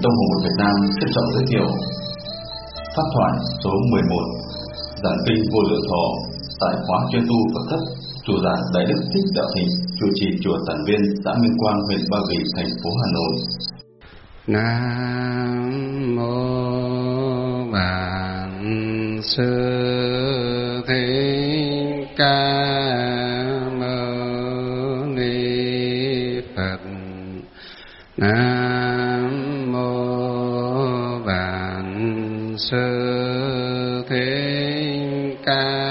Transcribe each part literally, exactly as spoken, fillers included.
Tông Hồ Việt Nam trân trọng giới thiệu pháp thoại số mười một, giảng kinh Vô Lượng Thọ tại khóa chuyên tu Phật thất, chủ giảng Đại Đức Thích Đạo Thịnh, trụ trì chùa Tản Viên, xã Minh Quang, huyện Ba Vì, thành phố Hà Nội. Nam mô Bản Sư Thích Ca Mâu Ni Phật. Nam mô Bản Sư Thích Ca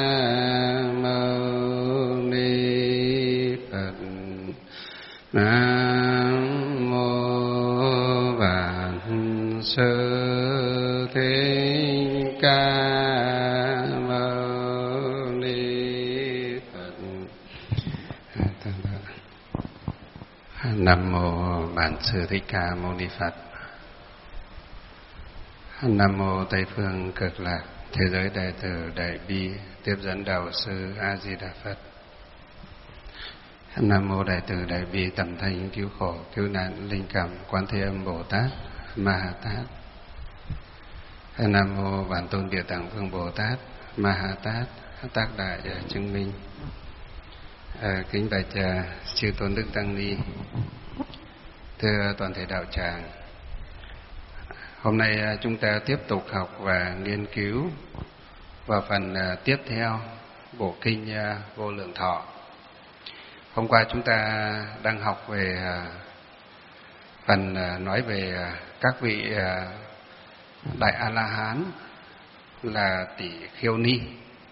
Mâu Ni Phật. Nam mô Bản Sư Thích Ca Mâu Ni Phật. Nam mô Bản Sư Thích Ca Mâu Ni Phật. Nam mô Tây phương Cực Lạc Thế giới Đại Từ Đại Bi Tiếp dẫn Đạo Sư A Di Đà Phật. Nam mô Đại Từ Đại Bi Tầm Thanh Cứu Khổ Cứu Nạn Linh Cảm Quán Thế Âm Bồ Tát Ma Ha Tát. Nam mô Bản Tôn Địa Tạng Vương Bồ Tát Ma Ha Tát Tác Đại Chứng Minh. À, kính bạch uh, chư tôn đức tăng ni, thưa toàn thể đạo tràng, hôm nay uh, chúng ta tiếp tục học và nghiên cứu vào phần uh, tiếp theo bộ kinh uh, Vô Lượng Thọ. Hôm qua chúng ta đang học về uh, phần uh, nói về uh, các vị uh, đại A La Hán là Tỷ Khiêu Ni.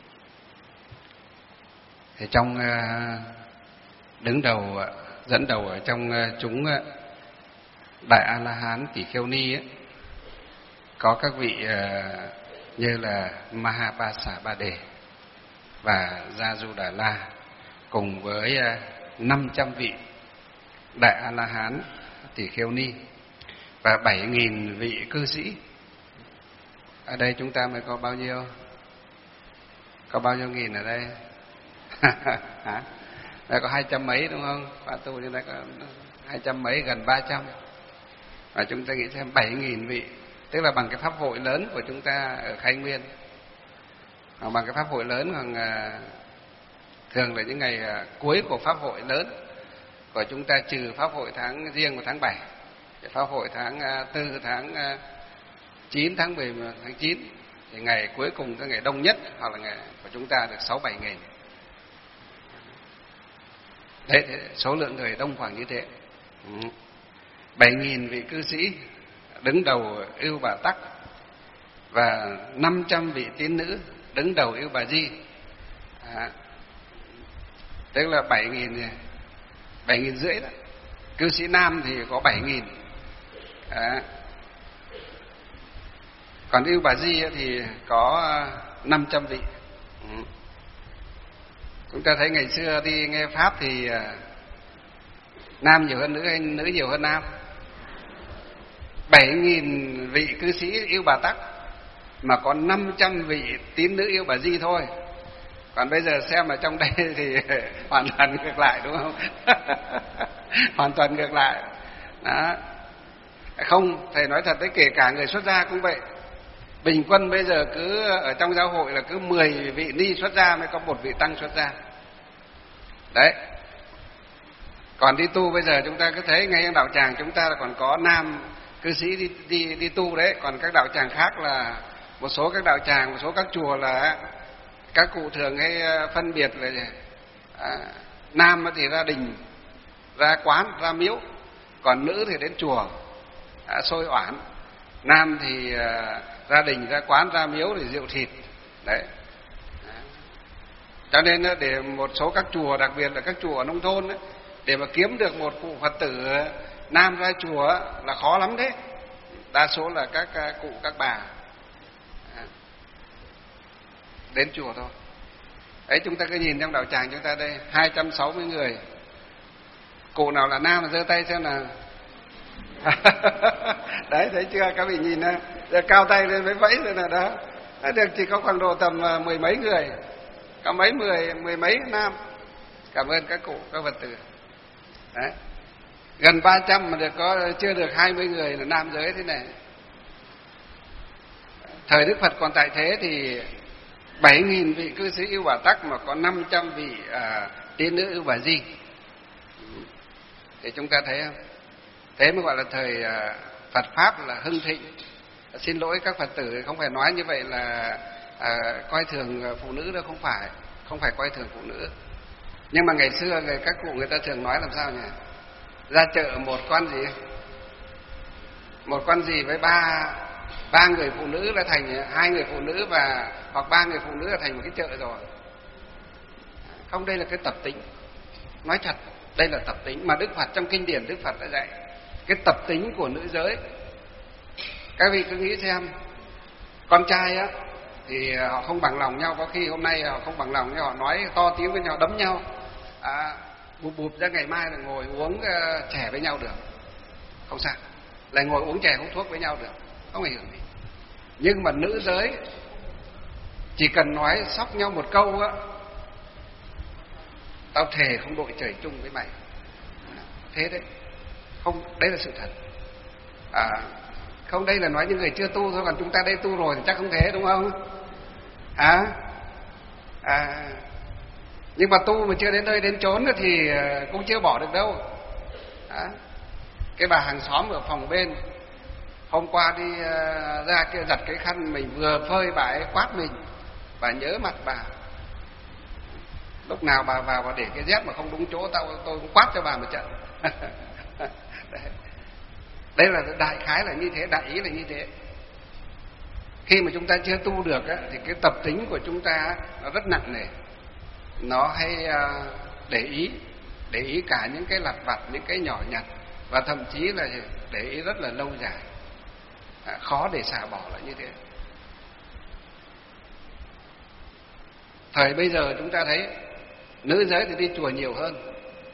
Thì trong uh, đứng đầu uh, dẫn đầu ở trong uh, chúng uh, đại A La Hán Tỷ Khiêu Ni ấy, có các vị uh, như là Mahapasa-ba-đề và Gia Du Đà La, cùng với uh, năm trăm vị đại A La Hán Tỷ Khiêu Ni và bảy nghìn vị cư sĩ. Ở đây chúng ta mới có bao nhiêu? Có bao nhiêu nghìn ở đây? Hả? Đây có hai trăm mấy đúng không? Khóa tu như đây có hai trăm mấy, gần ba trăm. Và chúng ta nghĩ xem bảy nghìn vị, tức là bằng cái pháp hội lớn của chúng ta ở Khai Nguyên. Hoặc bằng cái pháp hội lớn, hoặc thường là những ngày cuối của pháp hội lớn của chúng ta, trừ pháp hội tháng riêng của tháng bảy, pháp hội tháng tư, tháng chín, tháng mười, tháng chín, thì ngày cuối cùng cái ngày đông nhất hoặc là ngày của chúng ta được sáu bảy nghìn. Đấy, số lượng người đông khoảng như thế. Bảy nghìn vị cư sĩ đứng đầu Ưu Bà Tắc và năm trăm vị tín nữ đứng đầu Ưu Bà Di. À, tức là bảy nghìn, bảy nghìn rưỡi đó. Cư sĩ nam thì có bảy nghìn. À, còn Ưu Bà Di thì có năm trăm vị. Ừ. Chúng ta thấy ngày xưa đi nghe pháp thì nam nhiều hơn nữ hay nữ nhiều hơn nam? Bảy nghìn vị cư sĩ Ưu Bà Tắc mà có năm trăm vị tín nữ Ưu Bà Di thôi. Còn bây giờ xem ở trong đây thì hoàn toàn ngược lại, đúng không? Hoàn toàn ngược lại. Đó. Không, thầy nói thật đấy, kể cả người xuất gia cũng vậy. Bình quân bây giờ cứ ở trong giáo hội là cứ mười vị ni xuất gia mới có một vị tăng xuất gia. Đấy. Còn đi tu bây giờ chúng ta cứ thấy ngay trong đạo tràng chúng ta là còn có nam cư sĩ đi đi đi tu đấy, còn các đạo tràng khác là một số các đạo tràng, một số các chùa là các cụ thường hay phân biệt là à, nam thì ra đình, ra quán, ra miếu, còn nữ thì đến chùa à, xôi oản. Nam thì à, ra đình, ra quán, ra miếu để rượu thịt. Đấy. Cho nên để một số các chùa, đặc biệt là các chùa ở nông thôn ấy, để mà kiếm được một cụ Phật tử nam ra chùa là khó lắm đấy. Đa số là các cụ, các bà đến chùa thôi. Đấy, chúng ta cứ nhìn trong đạo tràng chúng ta đây, hai trăm sáu mươi người. Cụ nào là nam giơ tay xem nào. Đấy, thấy chưa? Các vị nhìn nè, cao tay lên với vẫy rồi nè đó. Đấy, được chỉ có khoảng độ tầm mười mấy người, có mấy mười, mười mấy nam. Cảm ơn các cụ, các Phật tử. Đấy. gần ba trăm mà được có chưa được hai mươi người là nam giới thế này. Thời Đức Phật còn tại thế thì bảy nghìn vị cư sĩ Ưu Bà Tắc mà có năm trăm vị à, tiên nữ Ưu Bà Di. Thì chúng ta thấy không? Thế mới gọi là thời à, Phật Pháp là hưng thịnh. Xin lỗi các Phật tử, không phải nói như vậy là à, coi thường phụ nữ đâu, không phải. Không phải coi thường phụ nữ. Nhưng mà ngày xưa các cụ người ta thường nói làm sao nhỉ? Ra chợ một con gì? Một con gì với ba ba người phụ nữ là thành hai người phụ nữ, và hoặc ba người phụ nữ là thành một cái chợ rồi. Không, đây là cái tập tính. Nói thật, đây là tập tính mà Đức Phật trong kinh điển Đức Phật đã dạy. Cái tập tính của nữ giới. Các vị cứ nghĩ xem, con trai á thì họ không bằng lòng nhau, có khi hôm nay họ không bằng lòng nhau, họ nói to tiếng với nhau, đấm nhau, à, bụp bụp ra ngày mai là ngồi uống uh, chè với nhau được, không sao, lại ngồi uống chè hút thuốc với nhau được, không ảnh hưởng gì. Nhưng mà nữ giới chỉ cần nói sóc nhau một câu á, tao thề không đội trời chung với mày, thế đấy, không, đấy là sự thật. À, không, đây là nói những người chưa tu thôi, còn chúng ta đây tu rồi thì chắc không thế, đúng không? À, à nhưng mà tu mà chưa đến nơi đến chốn thì cũng chưa bỏ được đâu. À, cái bà hàng xóm ở phòng bên hôm qua đi uh, ra kia giặt cái khăn, mình vừa phơi bà ấy quát mình, bà nhớ mặt bà. Lúc nào bà vào bà để cái dép mà không đúng chỗ, tao tôi cũng quát cho bà một trận. Đấy. Đây là đại khái là như thế, đại ý là như thế. Khi mà chúng ta chưa tu được á, thì cái tập tính của chúng ta nó rất nặng nề. Nó hay để ý, để ý cả những cái lặt vặt, những cái nhỏ nhặt, và thậm chí là để ý rất là lâu dài, à, khó để xả bỏ là như thế. Thời bây giờ chúng ta thấy nữ giới thì đi chùa nhiều hơn,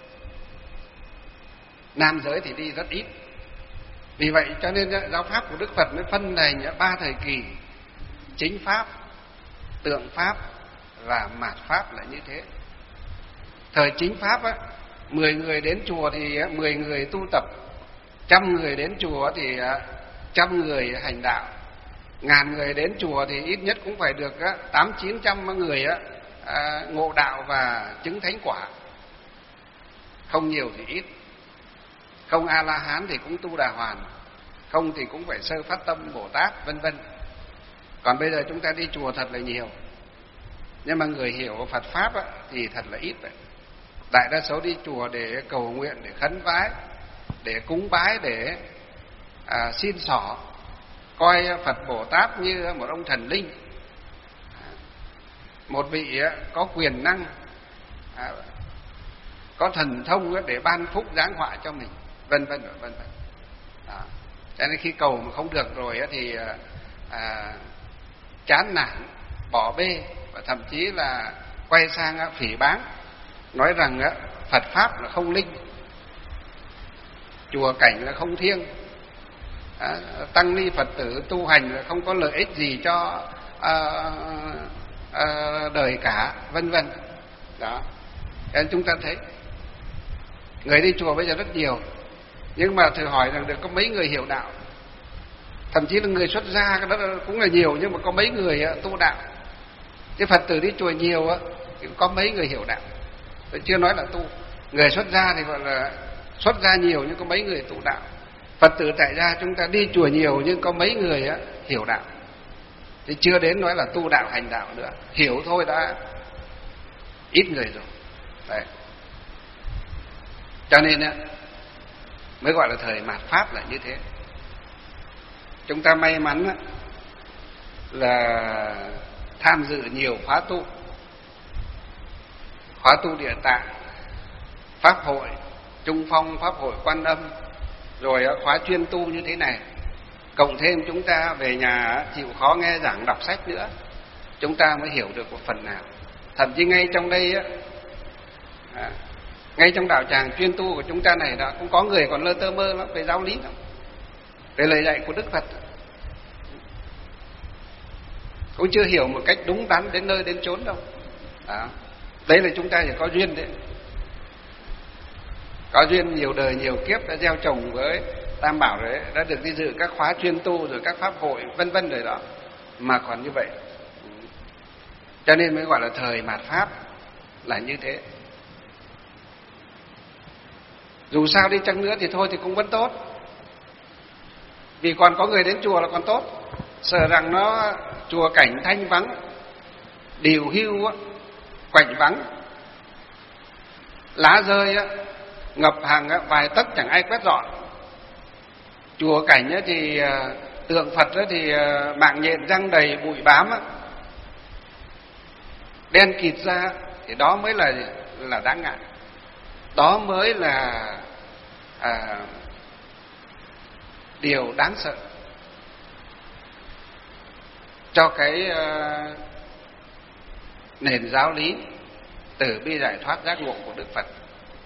nam giới thì đi rất ít. Vì vậy cho nên giáo pháp của Đức Phật mới phân thành ba thời kỳ: chính pháp, tượng pháp và mạt pháp là như thế. Thời chính pháp á, mười người đến chùa thì mười người tu tập, trăm người đến chùa thì trăm người hành đạo, ngàn người đến chùa thì ít nhất cũng phải được tám chín trăm người ngộ đạo và chứng thánh quả, không nhiều thì ít. Không A La Hán thì cũng tu Đà Hoàn, không thì cũng phải sơ phát tâm Bồ Tát, vân vân. Còn bây giờ chúng ta đi chùa thật là nhiều, nhưng mà người hiểu Phật pháp á, thì thật là ít vậy. Đại đa số đi chùa để cầu nguyện, để khấn vái, để cúng bái, để à, xin xỏ, coi Phật Bồ Tát như một ông thần linh, một vị có quyền năng, à, có thần thông để ban phúc giáng họa cho mình, vân vân vân vân. Cho nên khi cầu mà không được rồi thì à, chán nản, bỏ bê, và thậm chí là quay sang phỉ báng, nói rằng Phật pháp là không linh, chùa cảnh là không thiêng, à, tăng ni Phật tử tu hành là không có lợi ích gì cho à, à, đời cả, vân vân. Đó, cho nên chúng ta thấy người đi chùa bây giờ rất nhiều, nhưng mà thử hỏi rằng được có mấy người hiểu đạo. Thậm chí là người xuất gia cái đó cũng là nhiều, nhưng mà có mấy người tu đạo. Cái Phật tử đi chùa nhiều thì có mấy người hiểu đạo. Tôi chưa nói là tu. Người xuất gia thì gọi là xuất gia nhiều, nhưng có mấy người tu đạo. Phật tử tại gia chúng ta đi chùa nhiều, nhưng có mấy người hiểu đạo. Thì chưa đến nói là tu đạo hành đạo nữa. Hiểu thôi đã ít người rồi. Đấy. Cho nên mới gọi là thời mạt pháp là như thế. Chúng ta may mắn là tham dự nhiều khóa tu, khóa tu Địa Tạng, pháp hội Trung Phong, pháp hội Quan Âm, rồi khóa chuyên tu như thế này. Cộng thêm chúng ta về nhà chịu khó nghe giảng, đọc sách nữa, chúng ta mới hiểu được một phần nào. Thậm chí ngay trong đây à, ngay trong đạo tràng chuyên tu của chúng ta này đó, cũng có người còn lơ tơ mơ lắm về giáo lý lắm, về lời dạy của Đức Phật, cũng chưa hiểu một cách đúng đắn đến nơi đến chốn đâu. Đó. Đấy là chúng ta chỉ có duyên đấy. có duyên nhiều đời nhiều kiếp đã gieo trồng với Tam Bảo rồi, đã được đi dự các khóa chuyên tu rồi các pháp hội vân vân rồi đó, mà còn như vậy. Cho nên mới gọi là thời mạt Pháp là như thế. Dù sao đi chăng nữa thì thôi thì cũng vẫn tốt, vì còn có người đến chùa là còn tốt. Sợ rằng nó chùa cảnh thanh vắng, điều hưu, quạnh vắng, lá rơi ngập hàng vài tấc chẳng ai quét dọn. Chùa cảnh thì tượng Phật thì mạng nhện răng đầy bụi bám, đen kịt ra, thì đó mới là là đáng ngại. Đó mới là à, điều đáng sợ cho cái à, nền giáo lý từ bi giải thoát giác ngộ của Đức Phật.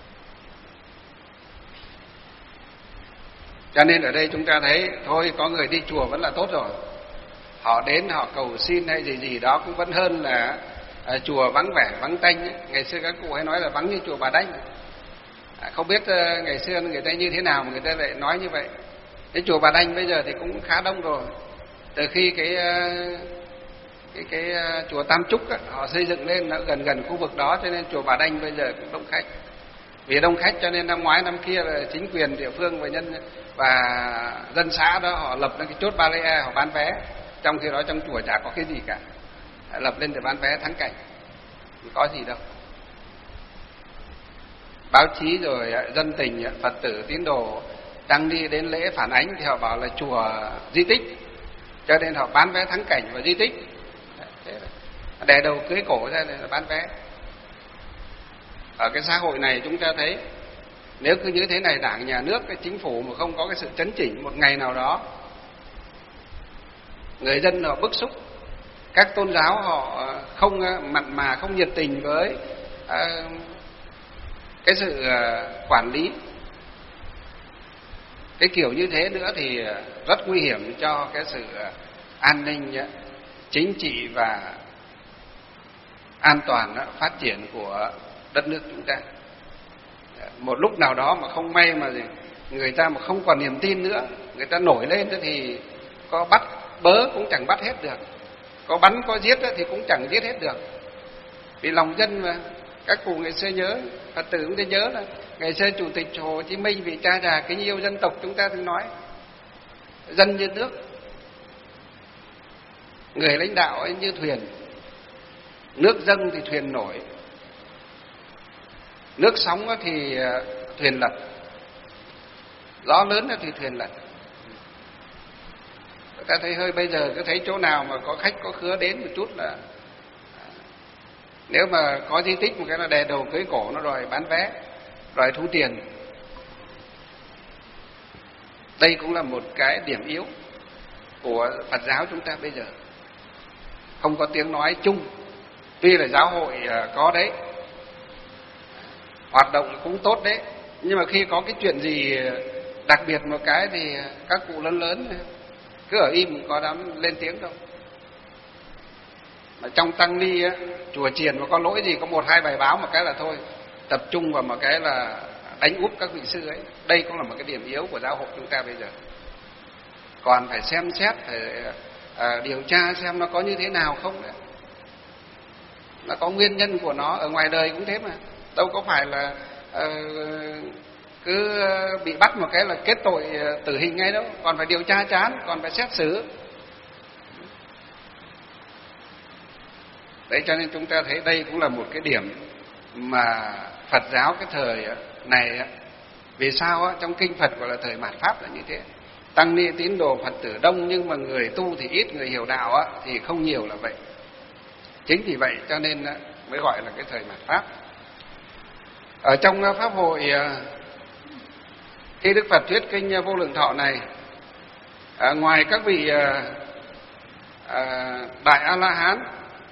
Cho nên ở đây chúng ta thấy thôi, có người đi chùa vẫn là tốt rồi. Họ đến họ cầu xin hay gì gì đó cũng vẫn hơn là à, chùa vắng vẻ vắng tanh ấy. Ngày xưa các cụ hay nói là vắng như chùa Bà Đanh. À, không biết uh, ngày xưa người ta như thế nào mà người ta lại nói như vậy. Cái chùa Bà Đanh bây giờ thì cũng khá đông rồi. Từ khi cái uh, cái cái uh, chùa Tam Trúc á, họ xây dựng lên nó gần gần khu vực đó, cho nên chùa Bà Đanh bây giờ cũng đông khách. Vì đông khách cho nên năm ngoái năm kia là chính quyền địa phương và nhân và dân xã đó họ lập lên cái chốt barrier, họ bán vé. Trong khi đó trong chùa chả có cái gì cả, lập lên để bán vé thắng cảnh, không có gì đâu. Báo chí rồi dân tình, Phật tử, tín đồ đang đi đến lễ phản ánh thì họ bảo là chùa di tích, cho nên họ bán vé thắng cảnh và di tích. Đè đầu cưới cổ ra là bán vé. Ở cái xã hội này chúng ta thấy nếu cứ như thế này, đảng, nhà nước, cái chính phủ mà không có cái sự chấn chỉnh, một ngày nào đó người dân họ bức xúc, các tôn giáo họ không mặn mà, không nhiệt tình với uh, cái sự uh, quản lý cái kiểu như thế nữa thì rất nguy hiểm cho cái sự uh, an ninh, uh, chính trị và an toàn uh, phát triển của đất nước chúng ta. Một lúc nào đó mà không may mà gì, người ta mà không còn niềm tin nữa, người ta nổi lên thì có bắt bớ cũng chẳng bắt hết được, có bắn có giết thì cũng chẳng giết hết được. Vì lòng dân mà, các cụ ngày xưa nhớ, Phật tử cũng đã nhớ là ngày xưa Chủ tịch Hồ Chí Minh vị cha già kính yêu dân tộc chúng ta từng nói dân như nước, người lãnh đạo ấy như thuyền, nước dâng thì thuyền nổi, nước sóng thì thuyền lật, gió lớn thì thuyền lật. Ta thấy hơi bây giờ cứ thấy chỗ nào mà có khách có khứa đến một chút là nếu mà có di tích một cái là đè đầu cưới cổ nó rồi bán vé, rồi thu tiền. Đây cũng là một cái điểm yếu của Phật giáo chúng ta bây giờ, không có tiếng nói chung. Tuy là giáo hội có đấy, hoạt động cũng tốt đấy, nhưng mà khi có cái chuyện gì đặc biệt một cái thì các cụ lớn lớn cứ ở im, có dám lên tiếng đâu. Mà trong tăng ni á, chùa chiền mà có lỗi gì có một hai bài báo một cái là thôi, tập trung vào một cái là đánh úp các vị sư ấy. Đây cũng là một cái điểm yếu của giáo hội chúng ta bây giờ. Còn phải xem xét, phải à, điều tra xem nó có như thế nào không đấy. Nó có nguyên nhân của nó, ở ngoài đời cũng thế mà, đâu có phải là uh, cứ bị bắt một cái là kết tội tử hình ngay đâu, còn phải điều tra chán, còn phải xét xử. Đấy, cho nên chúng ta thấy đây cũng là một cái điểm mà Phật giáo cái thời này, vì sao trong kinh Phật gọi là thời mạt Pháp là như thế. Tăng ni tín đồ Phật tử đông nhưng mà người tu thì ít, người hiểu đạo thì không nhiều là vậy. Chính vì vậy cho nên mới gọi là cái thời mạt Pháp. Ở trong pháp hội khi Đức Phật thuyết kinh Vô Lượng Thọ này, ngoài các vị đại A La Hán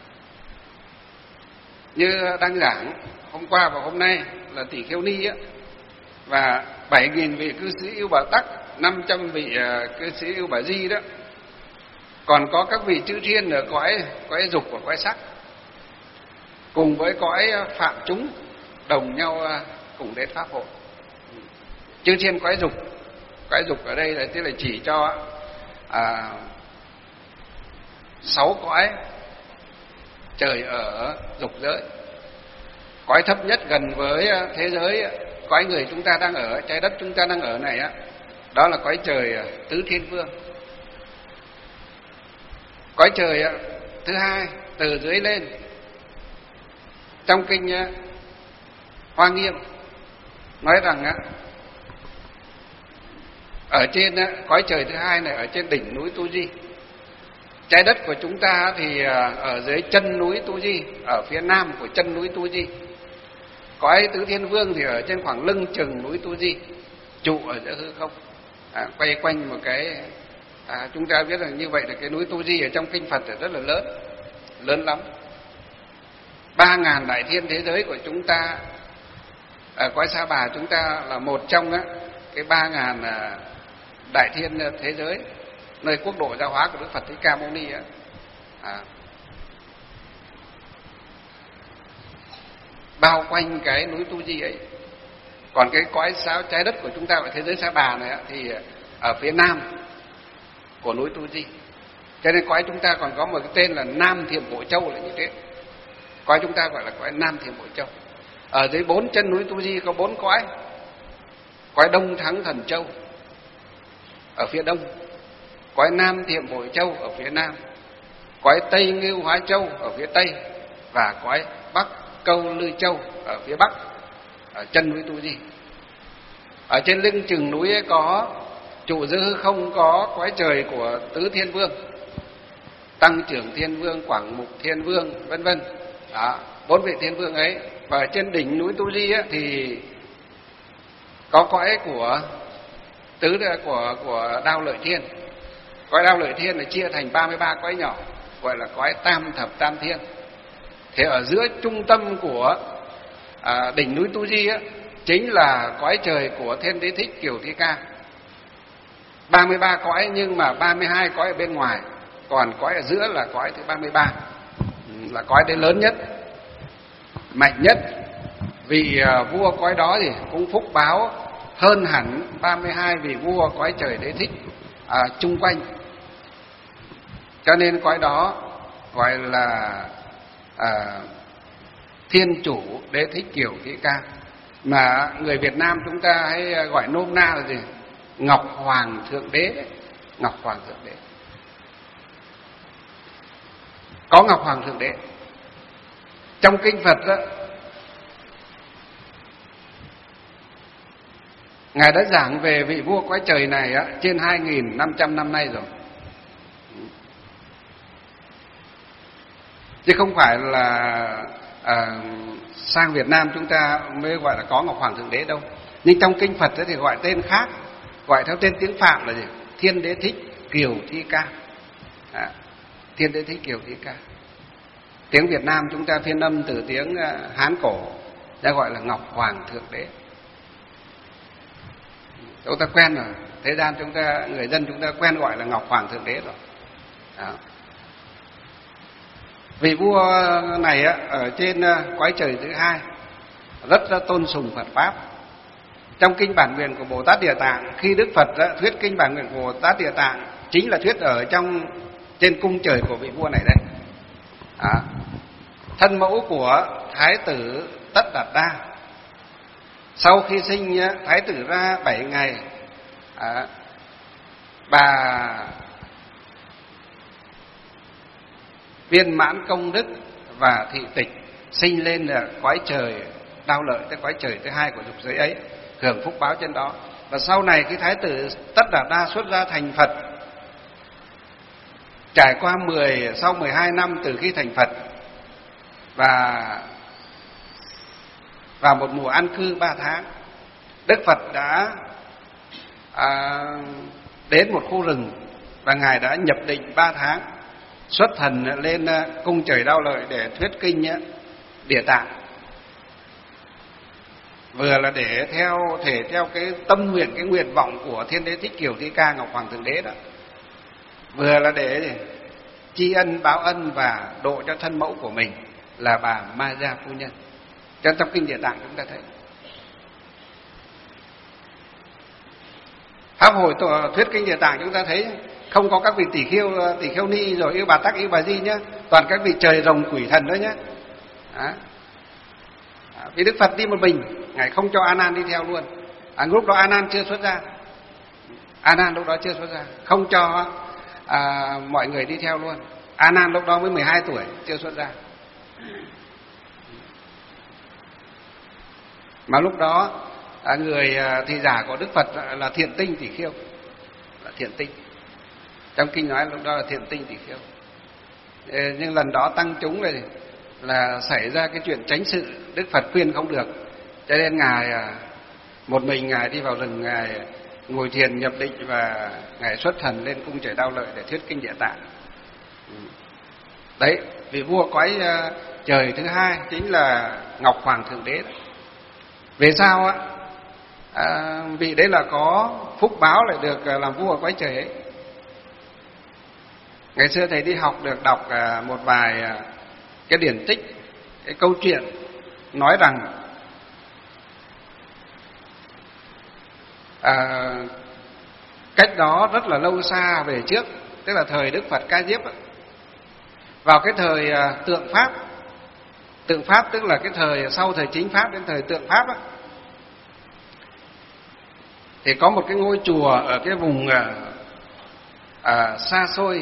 như đang giảng hôm qua và hôm nay là Tỷ Kheo Ni á, và bảy nghìn vị cư sĩ Ưu Bà Tắc, năm trăm vị cư sĩ Ưu Bà Di đó, còn có các vị chư thiên ở cõi cõi dục và cõi sắc, cùng với cõi phạm chúng đồng nhau cùng đến pháp hội. Chư thiên quái dục, quái dục ở đây là tức là chỉ cho à, sáu cõi trời ở dục giới. Cõi thấp nhất gần với thế giới, cõi người chúng ta đang ở, trái đất chúng ta đang ở này á, đó là cõi trời tứ thiên vương. Cõi trời thứ hai từ dưới lên, trong kinh Hoa Nghiêm nói rằng á, ở trên cõi trời thứ hai này, ở trên đỉnh núi Tu Di. Trái đất của chúng ta thì ở dưới chân núi Tu Di, ở phía nam của chân núi Tu Di. Cõi tứ thiên vương thì ở trên khoảng lưng chừng núi Tu Di, trụ ở giữa hư không, à, quay quanh một cái. À, chúng ta biết rằng như vậy là cái núi Tu Di ở trong kinh Phật là rất là lớn, lớn lắm. Ba ngàn đại thiên thế giới của chúng ta, ở cõi Sa Bà chúng ta là một trong á, cái ba ngàn đại thiên thế giới, nơi quốc độ giáo hóa của Đức Phật Thích Ca Mâu Ni á. À, bao quanh cái núi Tu Di ấy. Còn cái cõi sao trái đất của chúng ta ở thế giới Sa Bà này á, thì ở phía nam của núi Tu Di. Cho nên cõi chúng ta còn có một cái tên là Nam Thiểm Bộ Châu là như thế. Cõi chúng ta gọi là cõi Nam Thiểm Bộ Châu. Ở dưới bốn chân núi Tu Di có bốn cõi. Cõi Đông Thắng Thần Châu ở phía đông, cõi Nam Thiểm Bộ Châu ở phía nam, cõi Tây Ngưu Hóa Châu ở phía tây, và cõi Bắc Câu Lư Châu ở phía bắc, ở chân núi Tu Di. Ở trên lưng chừng núi ấy có trụ giữa hư không, có cõi trời của tứ thiên vương, Tăng Trưởng Thiên Vương, Quảng Mục Thiên Vương, vân vân. Đó, bốn vị thiên vương ấy. Và trên đỉnh núi Tu Di ấy, thì có cõi của tứ của của Đao Lợi Thiên. Cõi Đao Lợi Thiên là chia thành ba mươi ba cõi nhỏ, gọi là cõi Tam Thập Tam Thiên. Thế ở giữa trung tâm của à, đỉnh núi Tu Di ấy, chính là cõi trời của Thiên Đế Thích Kiều Thi Ca. ba mươi ba cõi nhưng mà ba mươi hai cõi ở bên ngoài, còn cõi ở giữa là cõi thứ ba mươi ba, là cõi đấy lớn nhất, mạnh nhất. Vì à, vua cõi đó thì cũng phúc báo hơn hẳn ba mươi hai vị vua cõi trời Đế Thích à, chung quanh. Cho nên cõi đó gọi là à, Thiên Chủ Đế Thích Kiều Thi Ca, mà người Việt Nam chúng ta hay gọi nôm na là gì? Ngọc Hoàng Thượng Đế. Ngọc Hoàng Thượng Đế. Có Ngọc Hoàng Thượng Đế. Trong kinh Phật đó, Ngài đã giảng về vị vua cõi trời này á, trên hai nghìn năm trăm năm nay rồi. Chứ không phải là à, sang Việt Nam chúng ta mới gọi là có Ngọc Hoàng Thượng Đế đâu. Nhưng trong kinh Phật thì gọi tên khác, gọi theo tên tiếng Phạm là gì? Thiên Đế Thích Kiều Thi Ca. À, Thiên Đế Thích Kiều Thi Ca. Tiếng Việt Nam chúng ta phiên âm từ tiếng Hán cổ, ta gọi là Ngọc Hoàng Thượng Đế. Chúng ta quen rồi, thế gian chúng ta, người dân chúng ta quen gọi là Ngọc Hoàng Thượng Đế rồi. Đó. Vị vua này á, ở trên cõi trời thứ hai rất là tôn sùng Phật pháp. Trong kinh bản nguyện của Bồ Tát Địa Tạng, khi Đức Phật á, thuyết kinh bản nguyện của Bồ Tát Địa Tạng chính là thuyết ở trong trên cung trời của vị vua này đây. Đó. Thân mẫu của Thái tử Tất Đạt Đa, sau khi sinh Thái tử ra bảy ngày, à, bà viên mãn công đức và thị tịch sinh lên là cõi trời Đao Lợi, cái cõi trời thứ hai của dục giới ấy, hưởng phúc báo trên đó. Và sau này khi Thái tử Tất Đạt Đa xuất gia thành Phật, trải qua mười sau mười hai năm từ khi thành Phật, và vào một mùa an cư ba tháng, Đức Phật đã à, đến một khu rừng, và Ngài đã nhập định ba tháng, xuất thần lên cung trời Đao Lợi để thuyết kinh Địa Tạng. Vừa là để theo thể theo cái tâm nguyện, cái nguyện vọng của Thiên Đế Thích Kiều Thi Ca, Ngọc Hoàng Thượng Đế đó, vừa là để tri ân báo ân và độ cho thân mẫu của mình là bà Ma Gia phu nhân. Trong trong kinh Địa Tạng chúng ta thấy. Pháp hội thuyết kinh Địa Tạng chúng ta thấy không có các vị tỷ khiêu, tỷ khiêu ni rồi yêu bà tắc, yêu bà di nhá, toàn các vị trời rồng quỷ thần đó nhá. Đó. Vì Đức Phật đi một mình, ngài không cho A Nan đi theo luôn. À, lúc đó A Nan chưa xuất gia, A Nan lúc đó chưa xuất gia, không cho à, mọi người đi theo luôn. A Nan lúc đó mới mười hai tuổi, chưa xuất gia. Mà lúc đó à, người à, thị giả của Đức Phật là Thiện Tinh tỷ khiêu, là Thiện Tinh. Trong kinh nói lúc đó là Thiện Tinh tỷ khiêu. Nhưng lần đó tăng chúng này là xảy ra cái chuyện tránh sự, Đức Phật khuyên không được, cho nên ngài à, một mình ngài đi vào rừng, ngài ngồi thiền nhập định và ngài xuất thần lên cung trời Đao Lợi để thuyết kinh Địa Tạng. Đấy, vị vua cõi uh, trời thứ hai chính là Ngọc Hoàng Thượng Đế. Về sau á, à, vị đấy là có phúc báo lại được uh, làm vua cõi trời ấy. Ngày xưa thầy đi học được đọc uh, một vài uh, cái điển tích, cái câu chuyện nói rằng À, cách đó rất là lâu xa về trước, tức là thời Đức Phật Ca Diếp, vào cái thời à, tượng Pháp. Tượng Pháp tức là cái thời sau thời chính Pháp đến thời tượng Pháp á, thì có một cái ngôi chùa ở cái vùng à, à, xa xôi,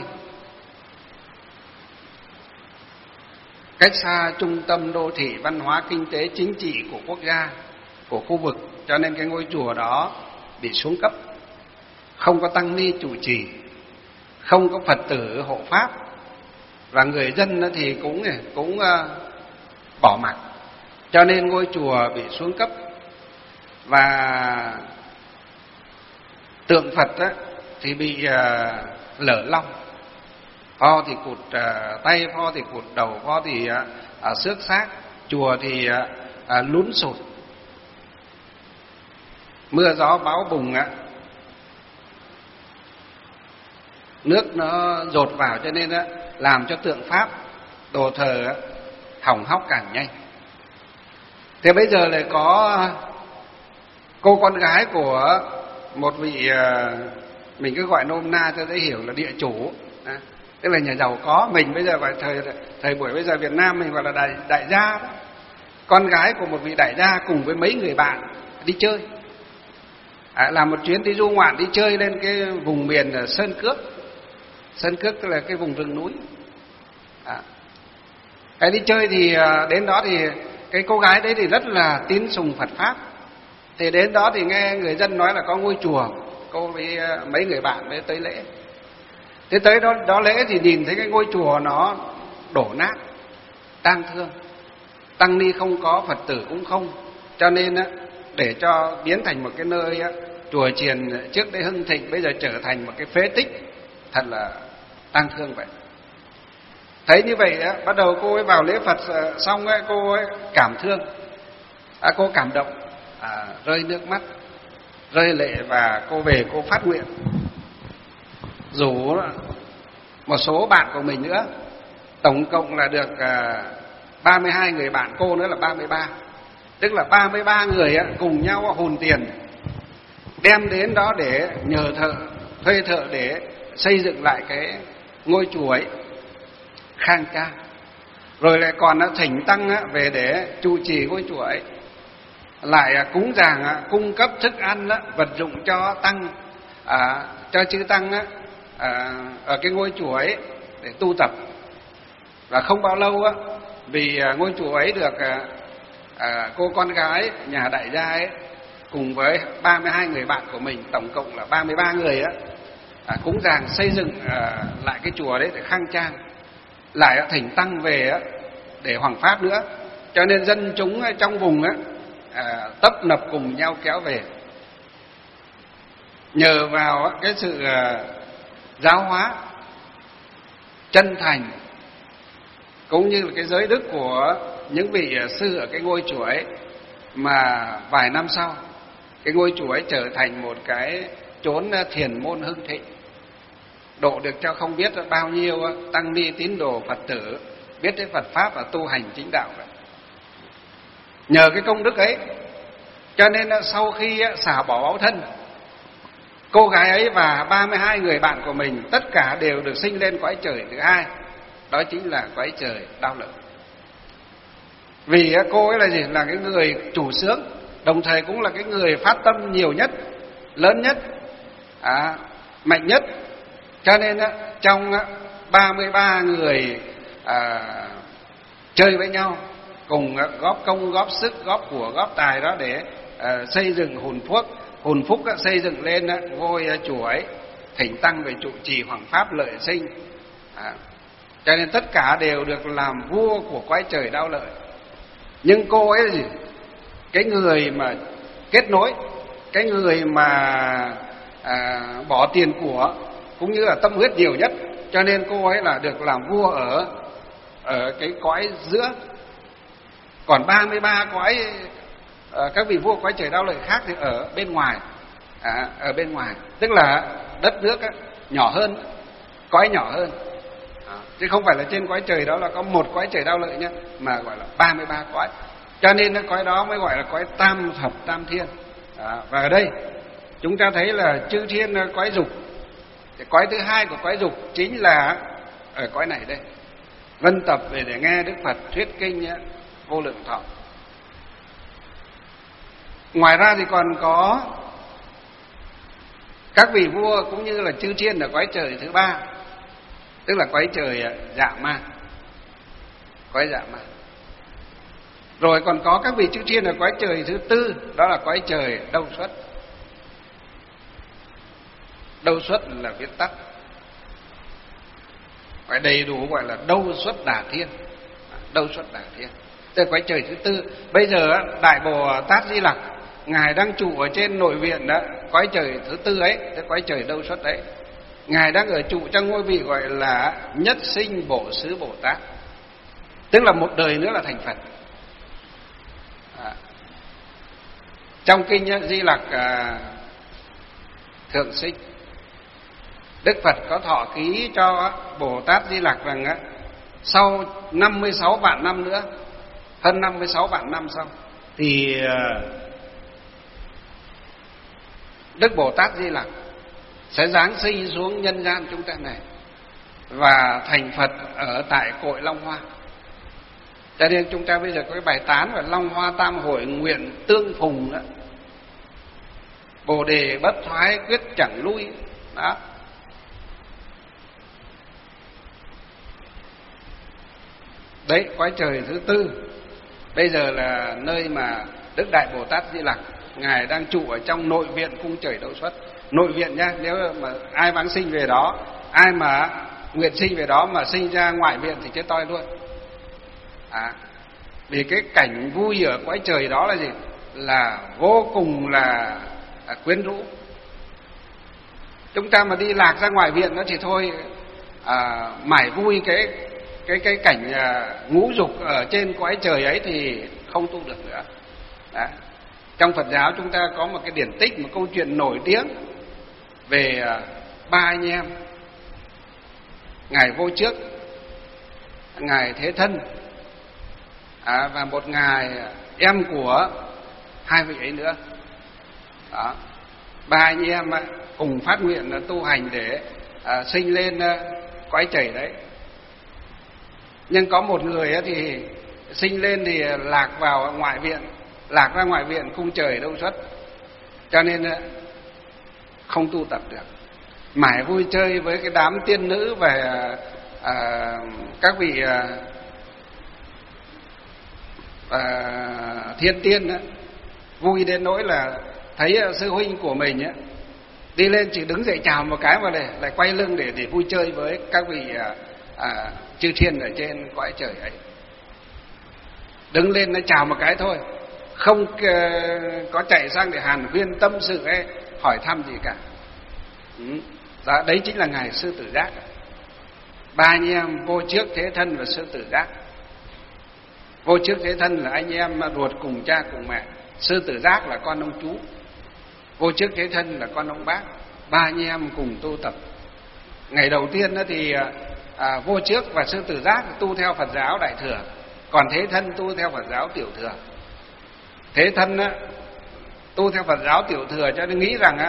cách xa trung tâm đô thị văn hóa kinh tế chính trị của quốc gia, của khu vực, cho nên cái ngôi chùa đó bị xuống cấp, không có tăng ni chủ trì, không có Phật tử hộ pháp, và người dân thì cũng cũng bỏ mặc, cho nên ngôi chùa bị xuống cấp. Và tượng Phật á, thì bị lở long, pho thì cụt tay, pho thì cụt đầu, pho thì xước xác, chùa thì lún sụt. Mưa gió bão bùng á, nước nó dột vào, cho nên á làm cho tượng Pháp, đồ thờ á, hỏng hóc càng nhanh. Thế bây giờ lại có cô con gái của một vị, mình cứ gọi nôm na cho dễ hiểu là địa chủ, tức là nhà giàu có. Mình bây giờ phải thời thời buổi bây giờ Việt Nam mình gọi là đại đại gia đó. Con gái của một vị đại gia cùng với mấy người bạn đi chơi. À, làm một chuyến đi du ngoạn, đi chơi lên cái vùng miền Sơn Cước. Sơn Cước tức là cái vùng rừng núi. À, cái đi chơi thì đến đó thì cái cô gái đấy thì rất là tín sùng Phật Pháp. Thì đến đó thì nghe người dân nói là có ngôi chùa, cô với mấy người bạn mới tới lễ. Thế tới đó, đó lễ thì nhìn thấy cái ngôi chùa nó đổ nát, tang thương, tăng ni không có, Phật tử cũng không, cho nên á, để cho biến thành một cái nơi á, chùa chiền trước đây hưng thịnh, bây giờ trở thành một cái phế tích, thật là tang thương vậy. Thấy như vậy á, bắt đầu cô ấy vào lễ Phật xong ấy, cô ấy cảm thương, à, cô cảm động, à, rơi nước mắt, rơi lệ, và cô về cô phát nguyện rủ một số bạn của mình nữa, tổng cộng là được à, ba mươi hai người bạn, cô nữa là ba mươi ba, tức là ba mươi ba người á, cùng nhau hùn tiền đem đến đó để nhờ thợ, thuê thợ để xây dựng lại cái ngôi chùa ấy khang trang, rồi lại còn nó thỉnh tăng á, về để trụ trì ngôi chùa ấy, lại cúng dường, cung cấp thức ăn á, vật dụng cho tăng, à, cho chư tăng á, à, ở cái ngôi chùa ấy để tu tập. Và không bao lâu á, vì ngôi chùa ấy được à, à, cô con gái nhà đại gia ấy cùng với ba mươi hai người bạn của mình, tổng cộng là ba mươi ba người á, à, cúng dường xây dựng à, lại cái chùa đấy để khang trang, lại thỉnh tăng về á, để hoằng pháp nữa, cho nên dân chúng trong vùng á, à, tấp nập cùng nhau kéo về. Nhờ vào cái sự à, giáo hóa chân thành cũng như là cái giới đức của những vị sư ở cái ngôi chùa ấy, mà vài năm sau cái ngôi chùa ấy trở thành một cái chốn thiền môn hưng thịnh, độ được cho không biết bao nhiêu tăng ni tín đồ Phật tử biết đến Phật pháp và tu hành chính đạo vậy. Nhờ cái công đức ấy, cho nên sau khi xả bỏ báo thân, cô gái ấy và ba mươi hai người bạn của mình tất cả đều được sinh lên cõi trời thứ hai, đó chính là cõi trời đau lợi. Vì cô ấy là gì? Là cái người chủ xướng, đồng thời cũng là cái người phát tâm nhiều nhất, lớn nhất, à, mạnh nhất. Cho nên trong ba mươi ba người à, chơi với nhau, cùng góp công góp sức, góp của góp tài đó để à, xây dựng hồn phúc, hồn phúc xây dựng lên ngôi chùa ấy, thỉnh tăng về trụ trì hoàng pháp lợi sinh. À, cho nên tất cả đều được làm vua của cõi trời đau lợi. Nhưng cô ấy là gì? Cái người mà kết nối, cái người mà à, bỏ tiền của cũng như là tâm huyết nhiều nhất, cho nên cô ấy là được làm vua ở ở cái cõi giữa. Còn ba mươi ba cõi à, các vị vua cõi trời đau lợi khác thì ở bên ngoài, à, ở bên ngoài, tức là đất nước á, nhỏ hơn, cõi nhỏ hơn, à, chứ không phải là trên cõi trời đó là có một cõi trời đau lợi nhé, mà gọi là ba mươi ba cõi. Cho nên cái cõi đó mới gọi là cõi tam thập tam thiên. À, và ở đây chúng ta thấy là chư thiên cõi dục, cái cõi thứ hai của cõi dục chính là ở cõi này đây. Vân tập về để nghe Đức Phật thuyết kinh nhé, Vô Lượng Thọ. Ngoài ra thì còn có các vị vua cũng như là chư thiên ở cõi trời thứ ba, tức là cõi trời Dạ Ma, cõi Dạ Ma. Rồi còn có các vị chư thiên ở cõi trời thứ tư, đó là cõi trời Đâu Xuất. Đâu Xuất là viết tắt, gọi đầy đủ gọi là Đâu Xuất Đà Thiên. Đâu Xuất Đà Thiên, tức là cõi trời thứ tư. Bây giờ Đại Bồ Tát Di Lặc ngài đang trụ ở trên nội viện đó, cõi trời thứ tư ấy, tức cõi trời Đâu Xuất đấy. Ngài đang ở trụ trong ngôi vị gọi là Nhất Sinh Bổ Xứ Bồ Tát, tức là một đời nữa là thành Phật. À, trong kinh Di Lặc à, Thượng Sinh, Đức Phật có thọ ký cho Bồ Tát Di Lặc rằng á, sau năm mươi sáu vạn năm nữa, hơn năm mươi sáu vạn năm sau thì à, Đức Bồ Tát Di Lặc sẽ giáng sinh xuống nhân gian chúng ta này và thành Phật ở tại cội Long Hoa. Cho nên chúng ta bây giờ có cái bài tán về Long Hoa Tam Hội nguyện tương phùng đó, Bồ đề bất thoái quyết chẳng lui đó. Đấy, cõi trời thứ tư bây giờ là nơi mà Đức Đại Bồ Tát Di Lặc ngài đang trụ ở trong nội viện cung trời Đâu Xuất. Nội viện nhá, nếu mà ai vãng sinh về đó, ai mà nguyện sinh về đó mà sinh ra ngoại viện thì chết toi luôn. À, vì cái cảnh vui ở cõi trời đó là gì? Là vô cùng là à, quyến rũ. Chúng ta mà đi lạc ra ngoại viện đó thì thôi, à, mải vui cái cái cái cảnh à, ngũ dục ở trên cõi trời ấy thì không tu được nữa. Đó. Trong Phật giáo chúng ta có một cái điển tích, một câu chuyện nổi tiếng về à, ba anh em, ngài Vô Trước, ngài Thế Thân, à, và một ngài em của hai vị ấy nữa. Đó. Ba anh em cùng phát nguyện tu hành để à, sinh lên à, cõi trời đấy. Nhưng có một người thì sinh lên thì lạc vào ngoại viện, lạc ra ngoại viện cung trời Đâu Xuất, cho nên không tu tập được, mãi vui chơi với cái đám tiên nữ và à, các vị à, à, thiên tiên đó. Vui đến nỗi là thấy sư huynh của mình ấy, đi lên chỉ đứng dậy chào một cái mà lại, lại quay lưng để để vui chơi với các vị à, à, chư thiên ở trên cõi trời ấy. Đứng lên nó chào một cái thôi, không có chạy sang để hàn huyên tâm sự ấy, hỏi thăm gì cả. Ừ. Đó, đấy chính là ngài Sư Tử Giác. Ba anh em Vô Trước, Thế Thân và Sư Tử Giác. Vô Trước, Thế Thân là anh em ruột cùng cha cùng mẹ, Sư Tử Giác là con ông chú, Vô Trước, Thế Thân là con ông bác. Ba anh em cùng tu tập. Ngày đầu tiên đó thì à, Vô Trước và Sư Tử Giác tu theo Phật giáo Đại Thừa, còn Thế Thân tu theo Phật giáo Tiểu Thừa. Thế Thân á, tu theo Phật giáo Tiểu Thừa cho nên nghĩ rằng á,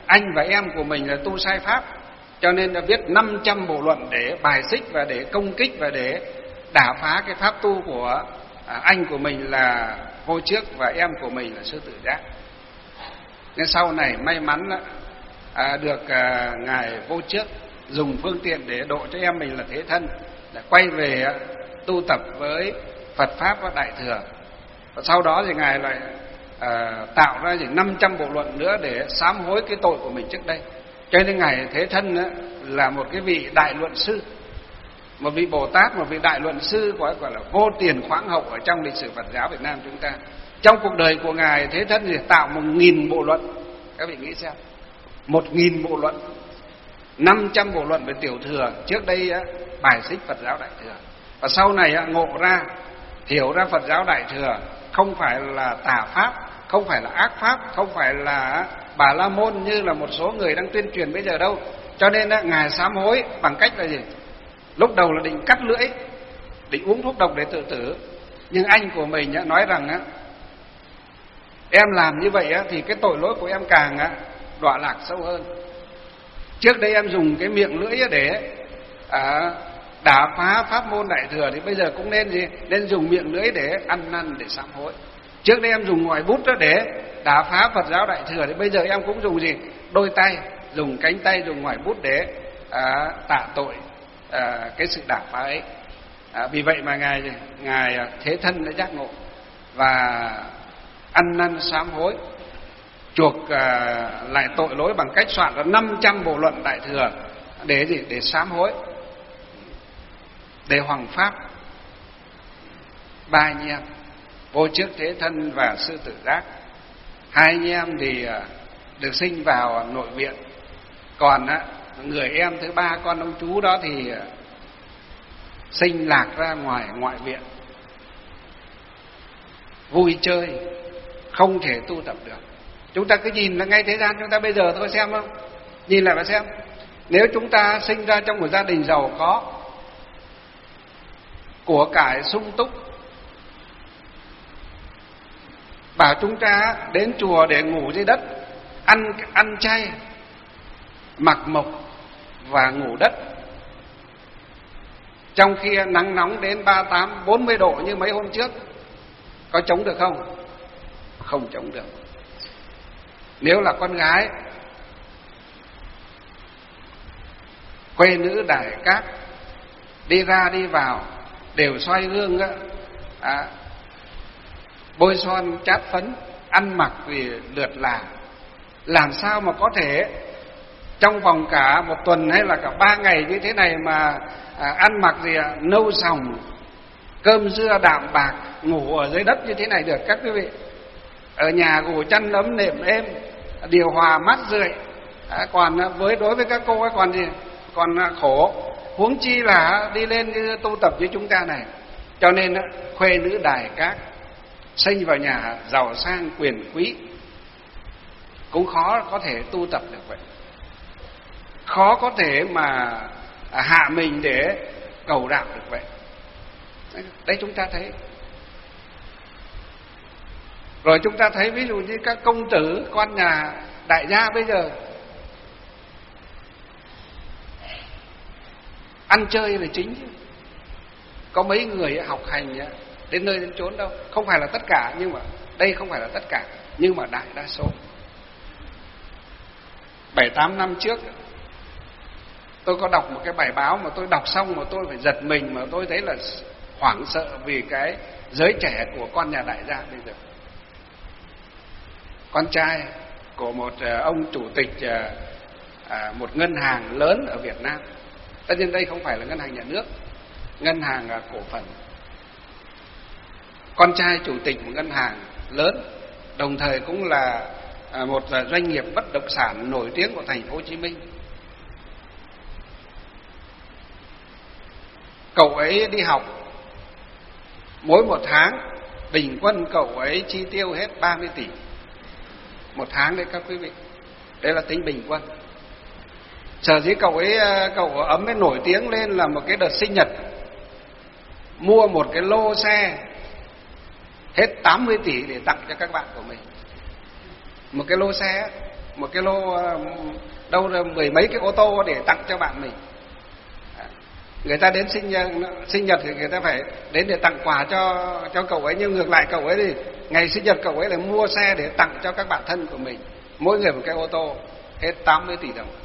anh và em của mình là tu sai pháp, cho nên đã viết năm trăm bộ luận để bài xích và để công kích và để đả phá cái pháp tu của à, anh của mình là Vô Trước và em của mình là Sư Tử Giác. Nên sau này may mắn à, được à, ngài Vô Trước dùng phương tiện để độ cho em mình là Thế Thân, để quay về à, tu tập với Phật pháp và Đại Thừa. Và sau đó thì ngài lại à, tạo ra năm trăm bộ luận nữa để sám hối cái tội của mình trước đây. Cho nên ngài Thế Thân á, là một cái vị đại luận sư, một vị Bồ Tát, một vị đại luận sư gọi gọi là vô tiền khoáng hậu ở trong lịch sử Phật giáo Việt Nam chúng ta. Trong cuộc đời của ngài Thế Thân thì tạo một nghìn bộ luận. Các vị nghĩ xem, một nghìn bộ luận, năm trăm bộ luận về Tiểu Thừa trước đây á, bài xích Phật giáo Đại Thừa. Và sau này á, ngộ ra, hiểu ra Phật giáo Đại Thừa không phải là tà pháp, không phải là ác pháp, không phải là Bà La Môn như là một số người đang tuyên truyền bây giờ đâu. Cho nên á, ngài sám hối bằng cách là gì? Lúc đầu là định cắt lưỡi, định uống thuốc độc để tự tử. Nhưng anh của mình á, nói rằng á, em làm như vậy á, thì cái tội lỗi của em càng á, đọa lạc sâu hơn. Trước đây em dùng cái miệng lưỡi để à, đả phá pháp môn Đại Thừa, thì bây giờ cũng nên gì? Nên dùng miệng lưỡi để ăn năn, để sám hối. Trước đây em dùng ngòi bút đó để đả phá Phật giáo Đại Thừa, thì bây giờ em cũng dùng gì? Đôi tay, dùng cánh tay, dùng ngòi bút để à, tạ tội à, cái sự đả phá ấy. À, vì vậy mà ngài ngài Thế Thân đã giác ngộ và ăn năn sám hối, chuộc à, lại tội lỗi bằng cách soạn ra năm trăm bộ luận Đại Thừa để gì? Để sám hối, để hoằng pháp. Ba anh em Vô Trước, Thế Thân và Sư Tử Giác, hai anh em thì à, được sinh vào nội viện, còn á, người em thứ ba, con ông chú đó thì à, sinh lạc ra ngoài ngoại viện, vui chơi, không thể tu tập được. Chúng ta cứ nhìn là ngay thế gian chúng ta bây giờ thôi xem không? Nhìn lại mà xem, nếu chúng ta sinh ra trong một gia đình giàu có, của cải sung túc, bảo chúng ta đến chùa để ngủ dưới đất, ăn ăn chay, mặc mộc và ngủ đất, trong khi nắng nóng đến ba mươi tám, bốn mươi độ như mấy hôm trước, có chống được không? Không chống được. Nếu là con gái, quê nữ Đại Cát, đi ra đi vào đều xoay gương á, à, bôi son chát phấn, ăn mặc vì lượt là, làm sao mà có thể trong vòng cả một tuần hay là cả ba ngày như thế này mà à, ăn mặc gì à, nâu sòng, cơm dưa đạm bạc, ngủ ở dưới đất như thế này được các quý vị? Ở nhà ngủ chăn ấm nệm êm, điều hòa mát rượi, à, còn với đối với các cô ấy còn gì? Còn khổ, huống chi là đi lên như tu tập với chúng ta này. Cho nên khuê nữ Đài Cát sinh vào nhà giàu sang quyền quý cũng khó có thể tu tập được vậy, khó có thể mà hạ mình để cầu đạo được vậy. Đấy chúng ta thấy. Rồi chúng ta thấy ví dụ như các công tử con nhà đại gia bây giờ ăn chơi là chính chứ. Có mấy người học hành đến nơi đến chốn đâu. Không phải là tất cả, nhưng mà đây không phải là tất cả, nhưng mà đại đa số. Bảy tám năm trước tôi có đọc một cái bài báo mà tôi đọc xong mà tôi phải giật mình, mà tôi thấy là hoảng sợ vì cái giới trẻ của con nhà đại gia bây giờ. Con trai của một ông chủ tịch một ngân hàng lớn ở Việt Nam. Tất nhiên đây không phải là ngân hàng nhà nước, ngân hàng cổ phần. Con trai chủ tịch một ngân hàng lớn, đồng thời cũng là một doanh nghiệp bất động sản nổi tiếng của thành phố Hồ Chí Minh. Cậu ấy đi học, mỗi một tháng bình quân cậu ấy chi tiêu hết ba mươi tỷ một tháng đấy các quý vị. Đấy là tính bình quân. Sở dĩ cậu ấy cậu ấm ấy nổi tiếng lên là một cái đợt sinh nhật, mua một cái lô xe hết tám mươi tỷ để tặng cho các bạn của mình. Một cái lô xe một cái lô đâu là mười mấy cái ô tô để tặng cho bạn mình. Người ta đến sinh nhật, sinh nhật thì người ta phải đến để tặng quà cho cho cậu ấy, nhưng ngược lại cậu ấy thì ngày sinh nhật cậu ấy là mua xe để tặng cho các bạn thân của mình, mỗi người một cái ô tô, hết tám mươi tỷ đồng.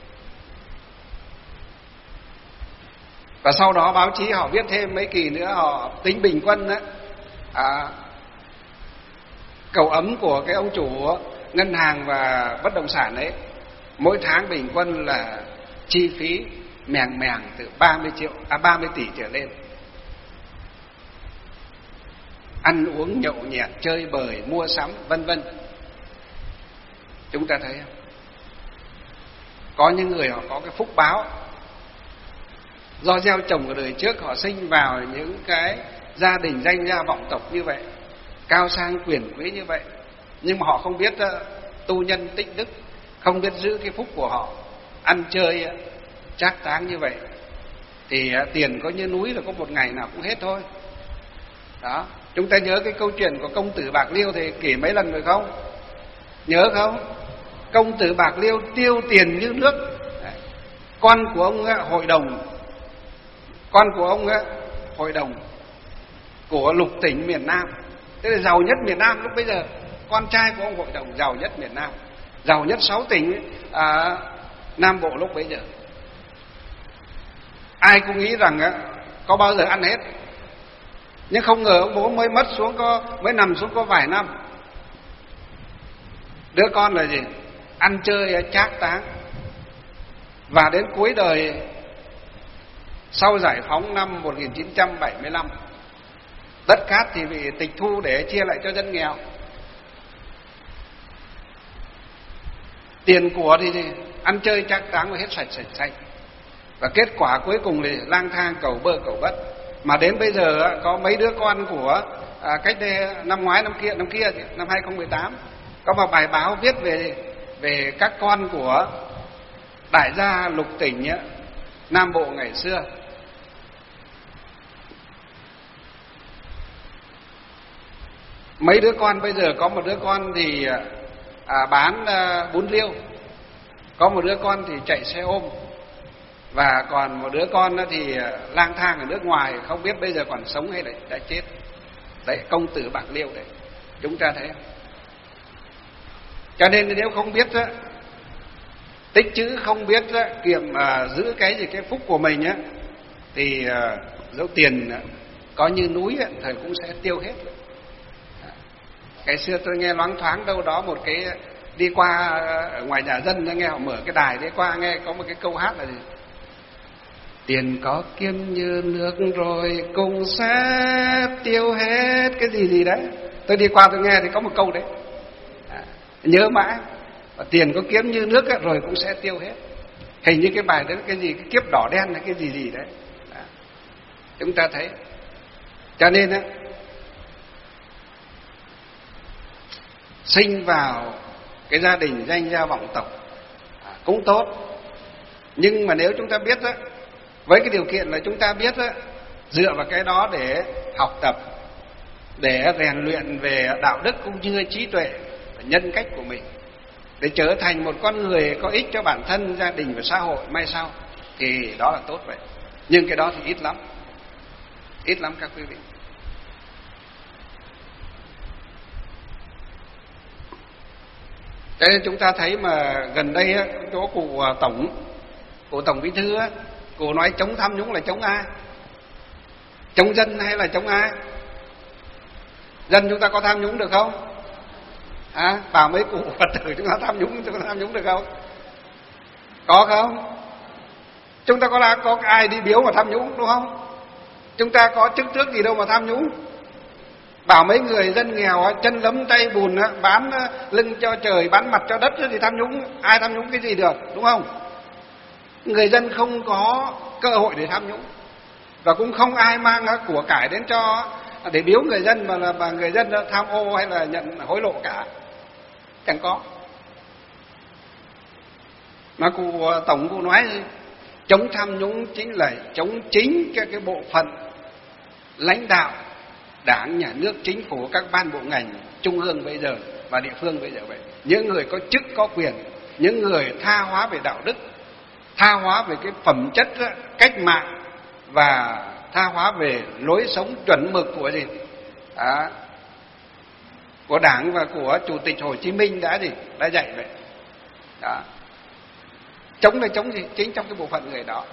Và sau đó báo chí họ viết thêm mấy kỳ nữa, họ tính bình quân á, à, cậu ấm của cái ông chủ ngân hàng và bất động sản ấy mỗi tháng bình quân là chi phí mèng mèng từ ba mươi triệu à ba mươi tỷ trở lên, ăn uống nhậu nhẹt, chơi bời, mua sắm vân vân. Chúng ta thấy không? Có những người họ có cái phúc báo do gieo trồng ở đời trước, họ sinh vào những cái gia đình danh gia vọng tộc như vậy, cao sang quyền quý như vậy, nhưng mà họ không biết uh, tu nhân tích đức, không biết giữ cái phúc của họ, ăn chơi uh, trác táng như vậy, thì uh, tiền có như núi là có một ngày nào cũng hết thôi. Đó, chúng ta nhớ cái câu chuyện của công tử Bạc Liêu thì kể mấy lần rồi không? Nhớ không? Công tử Bạc Liêu tiêu tiền như nước. Đấy. Con của ông uh, hội đồng, con của ông uh, hội đồng của lục tỉnh miền Nam, thế là giàu nhất miền Nam lúc bây giờ. Con trai của ông hội đồng giàu nhất miền Nam, giàu nhất sáu tỉnh à, Nam Bộ lúc bấy giờ. Ai cũng nghĩ rằng á, có bao giờ ăn hết, nhưng không ngờ ông bố mới mất xuống có mới nằm xuống có vài năm. Đứa con là gì? Ăn chơi trác táng. Và đến cuối đời, sau giải phóng năm một nghìn chín trăm bảy mươi lăm, đất cát thì bị tịch thu để chia lại cho dân nghèo. Tiền của thì ăn chơi trác táng và hết sạch sạch sạch. Và kết quả cuối cùng thì lang thang cầu bơ cầu bất. Mà đến bây giờ có mấy đứa con của à, cách đây năm ngoái năm kia năm kia năm hai không một tám có một bài báo viết về về các con của đại gia lục tỉnh ấy, Nam Bộ ngày xưa. Mấy đứa con bây giờ có một đứa con thì à, bán à, bún riêu, có một đứa con thì chạy xe ôm, và còn một đứa con thì lang thang ở nước ngoài, không biết bây giờ còn sống hay là đã chết. Đấy, công tử Bạc Liêu đấy, chúng ta thấy không? Cho nên nếu không biết á, tích chữ, không biết á, kiệm à, giữ cái gì cái phúc của mình á, thì à, dẫu tiền à, có như núi á, thời cũng sẽ tiêu hết. Cái xưa tôi nghe loáng thoáng đâu đó một cái đi qua ở ngoài nhà dân, nghe họ mở cái đài đi qua, nghe có một cái câu hát là gì? Tiền có kiếm như nước rồi cùng sẽ tiêu hết, cái gì gì đấy. Tôi đi qua tôi nghe thì có một câu đấy, à, nhớ mãi. Và tiền có kiếm như nước ấy, rồi cũng sẽ tiêu hết. Hình như cái bài đấy cái gì, cái kiếp đỏ đen hay cái gì gì đấy, à, chúng ta thấy. Cho nên á, sinh vào cái gia đình danh gia vọng tộc à, cũng tốt. Nhưng mà nếu chúng ta biết á, với cái điều kiện là chúng ta biết á, dựa vào cái đó để học tập, để rèn luyện về đạo đức cũng như trí tuệ và nhân cách của mình, để trở thành một con người có ích cho bản thân, gia đình và xã hội mai sau, thì đó là tốt vậy. Nhưng cái đó thì ít lắm, ít lắm các quý vị. Cho nên chúng ta thấy mà gần đây á, chỗ cụ tổng, cụ tổng bí thư á, cụ nói chống tham nhũng là chống ai? Chống dân hay là chống ai? Dân chúng ta có tham nhũng được không? À, bảo mấy cụ Phật tử chúng ta tham nhũng, chúng ta tham nhũng được không? Có không? Chúng ta có là có ai đi biếu mà tham nhũng, đúng không? Chúng ta có chức tước gì đâu mà tham nhũng. Bảo mấy người dân nghèo chân lấm tay bùn bán lưng cho trời, bán mặt cho đất thì tham nhũng. Ai tham nhũng cái gì được, đúng không? Người dân không có cơ hội để tham nhũng, và cũng không ai mang của cải đến cho để biếu người dân mà là mà người dân tham ô hay là nhận hối lộ cả, chẳng có. Mà cụ tổng cụ nói chống tham nhũng chính là chống chính cái cái bộ phận lãnh đạo Đảng, Nhà nước, Chính phủ, các ban bộ ngành trung ương bây giờ và địa phương bây giờ vậy. Những người có chức có quyền, những người tha hóa về đạo đức, tha hóa về cái phẩm chất cách mạng và tha hóa về lối sống chuẩn mực của gì à, của Đảng và của Chủ tịch Hồ Chí Minh đã gì đã dạy vậy. Đó. Chống là chống gì? Chính trong cái bộ phận người đó.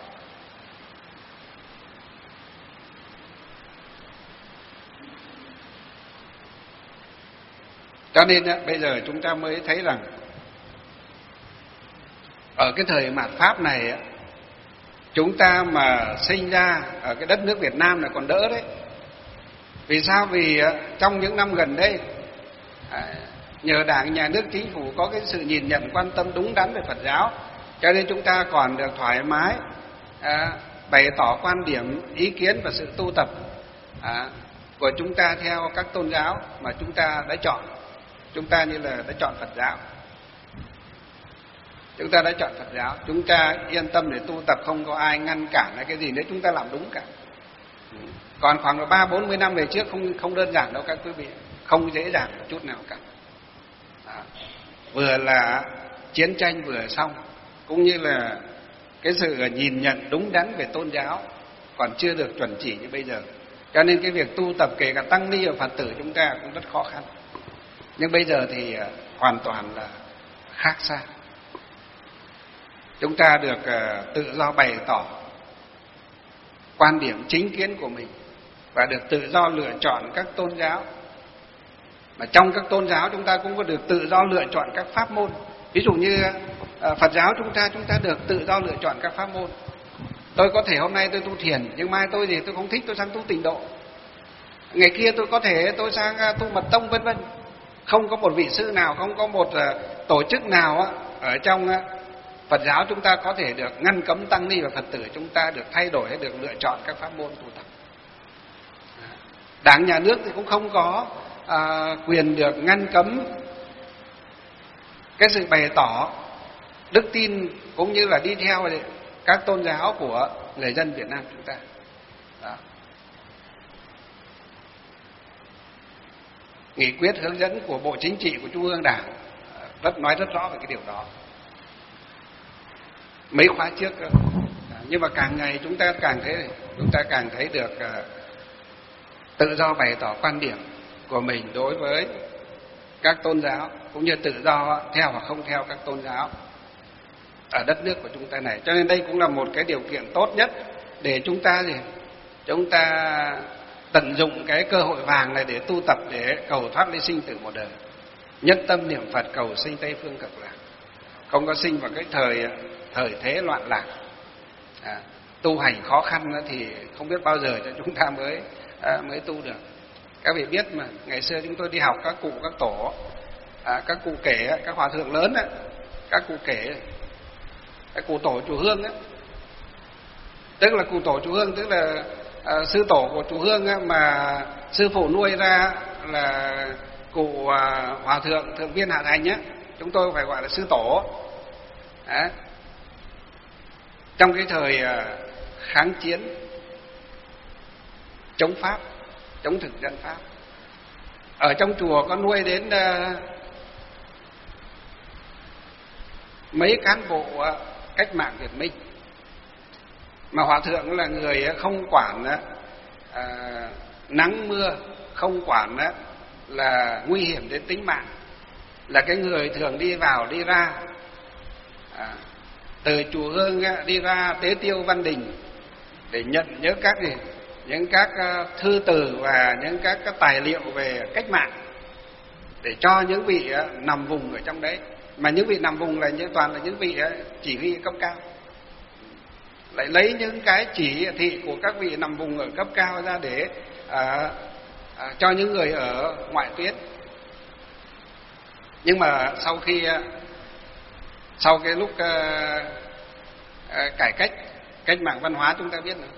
Cho nên bây giờ chúng ta mới thấy rằng ở cái thời mạt Pháp này, chúng ta mà sinh ra ở cái đất nước Việt Nam là còn đỡ đấy. Vì sao? Vì trong những năm gần đây, nhờ Đảng, Nhà nước, Chính phủ có cái sự nhìn nhận quan tâm đúng đắn về Phật giáo, cho nên chúng ta còn được thoải mái à, bày tỏ quan điểm, ý kiến và sự tu tập à, của chúng ta theo các tôn giáo mà chúng ta đã chọn. Chúng ta như là đã chọn Phật giáo. Chúng ta đã chọn Phật giáo, chúng ta yên tâm để tu tập, không có ai ngăn cản hay cái gì nữa, chúng ta làm đúng cả. Còn khoảng ba bốn mươi năm về trước không không đơn giản đâu các quý vị, không dễ dàng một chút nào cả. À, vừa là chiến tranh vừa xong, cũng như là cái sự nhìn nhận đúng đắn về tôn giáo còn chưa được chuẩn chỉ như bây giờ. Cho nên cái việc tu tập kể cả tăng ni và Phật tử chúng ta cũng rất khó khăn. Nhưng bây giờ thì hoàn toàn là khác xa. Chúng ta được uh, tự do bày tỏ quan điểm chính kiến của mình và được tự do lựa chọn các tôn giáo. Mà trong các tôn giáo chúng ta cũng có được tự do lựa chọn các pháp môn. Ví dụ như uh, Phật giáo chúng ta chúng ta được tự do lựa chọn các pháp môn. Tôi có thể hôm nay tôi tu thiền, nhưng mai tôi gì tôi không thích, tôi sang tu tịnh độ. Ngày kia tôi có thể tôi sang uh, tu mật tông vân vân. Không có một vị sư nào, không có một uh, tổ chức nào uh, ở trong uh, Phật giáo chúng ta có thể được ngăn cấm tăng ni và Phật tử chúng ta được thay đổi hay được lựa chọn các pháp môn tu tập. Đảng, Nhà nước thì cũng không có à, quyền được ngăn cấm cái sự bày tỏ đức tin cũng như là đi theo các tôn giáo của người dân Việt Nam chúng ta. Đó. Nghị quyết hướng dẫn của Bộ Chính trị của Trung ương Đảng rất nói rất rõ về cái điều đó. Mấy khóa trước, nhưng mà càng ngày chúng ta càng thấy chúng ta càng thấy được uh, tự do bày tỏ quan điểm của mình đối với các tôn giáo, cũng như tự do theo hoặc không theo các tôn giáo ở đất nước của chúng ta này. Cho nên đây cũng là một cái điều kiện tốt nhất để chúng ta gì chúng ta tận dụng cái cơ hội vàng này để tu tập, để cầu thoát ly sinh tử một đời, nhất tâm niệm Phật cầu sinh Tây phương cực lạc, không có sinh vào cái thời thời thế loạn lạc. À, tu hành khó khăn thì không biết bao giờ cho chúng ta mới à, mới tu được. Các vị biết mà, ngày xưa chúng tôi đi học các cụ các tổ, à, các cụ kể, các hòa thượng lớn, các cụ kể, các cụ tổ chùa Hương ấy, tức là cụ tổ chùa Hương, tức là à, sư tổ của chùa Hương ấy, mà sư phụ nuôi ra là cụ à, hòa thượng Thượng Viên Hạ Thành nhé, chúng tôi phải gọi là sư tổ. À, trong cái thời à, kháng chiến chống Pháp, chống thực dân Pháp, ở trong chùa có nuôi đến uh, mấy cán bộ uh, cách mạng Việt Minh, mà hòa thượng là người uh, không quản uh, nắng mưa, không quản uh, là nguy hiểm đến tính mạng, là cái người thường đi vào đi ra, uh, từ chùa Hương uh, đi ra Tế Tiêu Văn Đình để nhận nhớ các gì những các thư từ và những các, các tài liệu về cách mạng để cho những vị nằm vùng ở trong đấy. Mà những vị nằm vùng là như toàn là những vị chỉ huy cấp cao, lại lấy những cái chỉ thị của các vị nằm vùng ở cấp cao ra để à, à, cho những người ở ngoại tuyến. Nhưng mà sau khi sau cái lúc à, à, cải cách cách mạng văn hóa, chúng ta biết rồi,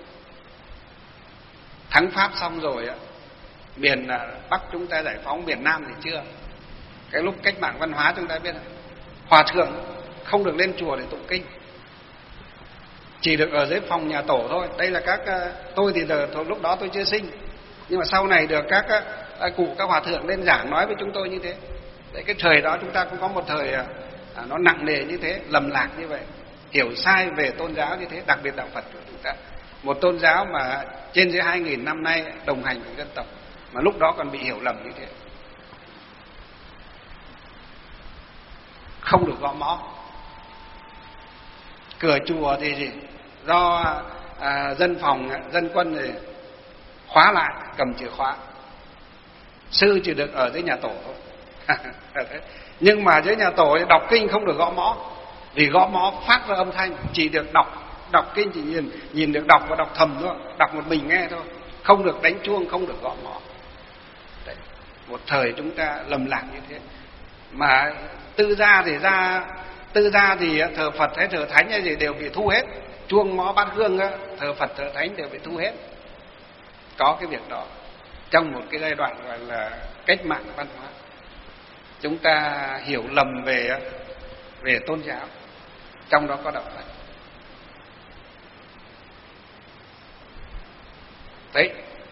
thắng Pháp xong rồi á, miền Bắc chúng ta giải phóng, miền Nam thì chưa. Cái lúc cách mạng văn hóa chúng ta biết rồi, hòa thượng không được lên chùa để tụng kinh, chỉ được ở dưới phòng nhà tổ thôi. Đây là các tôi thì giờ lúc đó tôi chưa sinh, nhưng mà sau này được các cụ các hòa thượng lên giảng nói với chúng tôi như thế. Đấy, cái thời đó chúng ta cũng có một thời à, nó nặng nề như thế, lầm lạc như vậy, hiểu sai về tôn giáo như thế, đặc biệt đạo Phật của chúng ta, một tôn giáo mà trên dưới hai nghìn năm nay đồng hành cùng dân tộc, mà lúc đó còn bị hiểu lầm như thế, không được gõ mõ. Cửa chùa thì gì? Do à, dân phòng, dân quân thì khóa lại, cầm chìa khóa, sư chỉ được ở dưới nhà tổ thôi. Nhưng mà dưới nhà tổ thì đọc kinh không được gõ mõ, vì gõ mõ phát ra âm thanh, chỉ được đọc đọc kinh, chỉ nhìn nhìn được đọc và đọc thầm thôi, đọc một mình nghe thôi, không được đánh chuông, không được gõ mõ. Đấy, một thời chúng ta lầm lạc như thế. Mà tư gia thì ra tư gia thì thờ Phật hay thờ Thánh hay gì đều bị thu hết, chuông mõ bát hương á, thờ Phật thờ Thánh đều bị thu hết. Có cái việc đó trong một cái giai đoạn gọi là cách mạng văn hóa, chúng ta hiểu lầm về về tôn giáo, trong đó có đạo Phật. Đấy,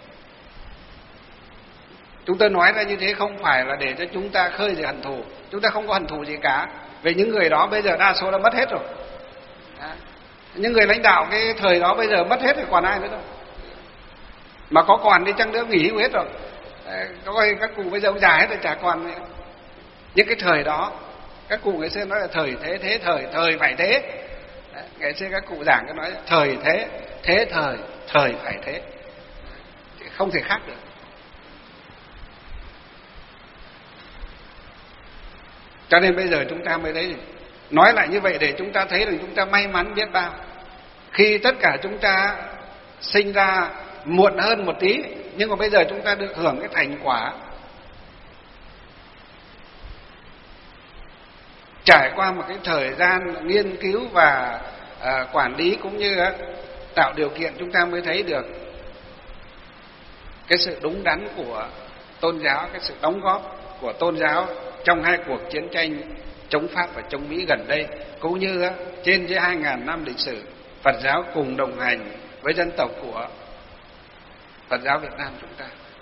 chúng tôi nói ra như thế không phải là để cho chúng ta khơi dậy hận thù, chúng ta không có hận thù gì cả, vì những người đó bây giờ đa số đã mất hết rồi. Đó. Những người lãnh đạo cái thời đó bây giờ mất hết rồi, còn ai nữa đâu, mà có còn đi chăng nữa nghỉ hưu hết rồi. Có coi các cụ bây giờ ông già hết rồi, chả còn nữa. Những cái thời đó các cụ ngày xưa nói là thời thế thế thời, thời phải thế. Đấy, ngày xưa các cụ giảng cái nói là thời thế, thế thời, thời phải thế, không thể khác được. Cho nên bây giờ chúng ta mới thấy, nói lại như vậy để chúng ta thấy rằng chúng ta may mắn biết bao, khi tất cả chúng ta sinh ra muộn hơn một tí, nhưng mà bây giờ chúng ta được hưởng cái thành quả trải qua một cái thời gian nghiên cứu và à, quản lý, cũng như à, tạo điều kiện, chúng ta mới thấy được cái sự đúng đắn của tôn giáo, cái sự đóng góp của tôn giáo trong hai cuộc chiến tranh chống Pháp và chống Mỹ gần đây, cũng như á, trên dưới hai ngàn năm lịch sử Phật giáo cùng đồng hành với dân tộc của Phật giáo Việt Nam chúng ta.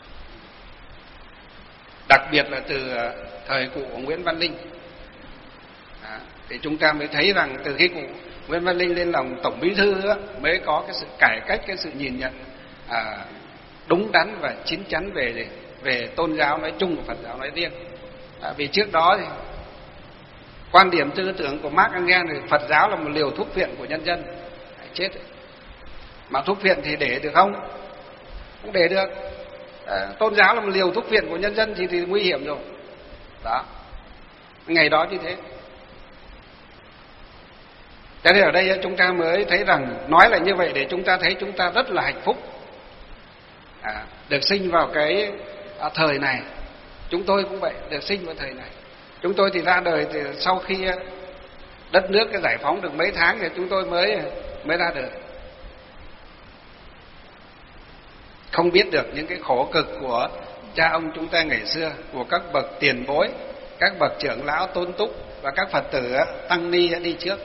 Đặc biệt là từ thời cụ của Nguyễn Văn Linh, à, thì chúng ta mới thấy rằng từ khi cụ Nguyễn Văn Linh lên làm tổng bí thư á, mới có cái sự cải cách, cái sự nhìn nhận à, đúng đắn và chín chắn về về tôn giáo nói chung và Phật giáo nói riêng. À, vì trước đó thì quan điểm tư tưởng của Marx Engels thì Phật giáo là một liều thuốc phiện của nhân dân, chết. Mà thuốc phiện thì để được không? Không để được. À, tôn giáo là một liều thuốc phiện của nhân dân thì, thì nguy hiểm rồi. Đó. Ngày đó như thế. Cho nên ở đây chúng ta mới thấy rằng, nói là như vậy để chúng ta thấy chúng ta rất là hạnh phúc, à, được sinh vào cái à, thời này. Chúng tôi cũng vậy, được sinh vào thời này. Chúng tôi thì ra đời thì sau khi đất nước cái giải phóng được mấy tháng thì chúng tôi mới mới ra đời. Không biết được những cái khổ cực của cha ông chúng ta ngày xưa, của các bậc tiền bối, các bậc trưởng lão tôn túc và các Phật tử tăng ni đi trước.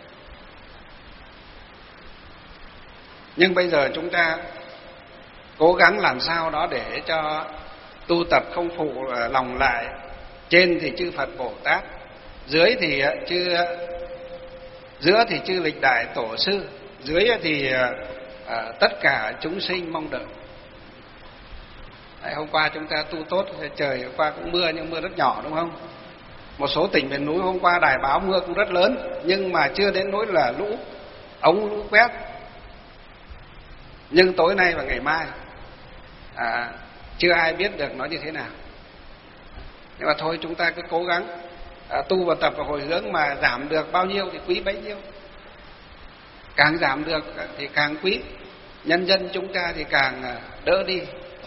Nhưng bây giờ chúng ta cố gắng làm sao đó để cho tu tập không phụ lòng lại. Trên thì chư Phật Bồ Tát, dưới thì chư giữa thì chư lịch đại tổ sư, dưới thì à, tất cả chúng sinh mong đợi. Đấy, hôm qua chúng ta tu tốt, trời hôm qua cũng mưa nhưng mưa rất nhỏ, đúng không? Một số tỉnh miền núi hôm qua đài báo mưa cũng rất lớn, nhưng mà chưa đến nỗi là lũ ống lũ quét. Nhưng tối nay và ngày mai à, chưa ai biết được nó như thế nào. Nhưng mà thôi chúng ta cứ cố gắng à, tu và tập và hồi hướng, mà giảm được bao nhiêu thì quý bấy nhiêu. Càng giảm được thì càng quý, nhân dân chúng ta thì càng đỡ đi.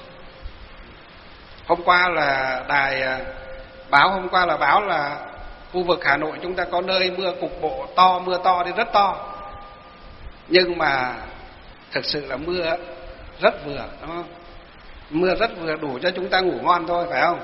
Hôm qua là đài báo, hôm qua là báo là khu vực Hà Nội chúng ta có nơi mưa cục bộ to, mưa to thì rất to. Nhưng mà thực sự là mưa rất vừa, đúng không? Mưa rất vừa, đủ cho chúng ta ngủ ngon thôi, phải không?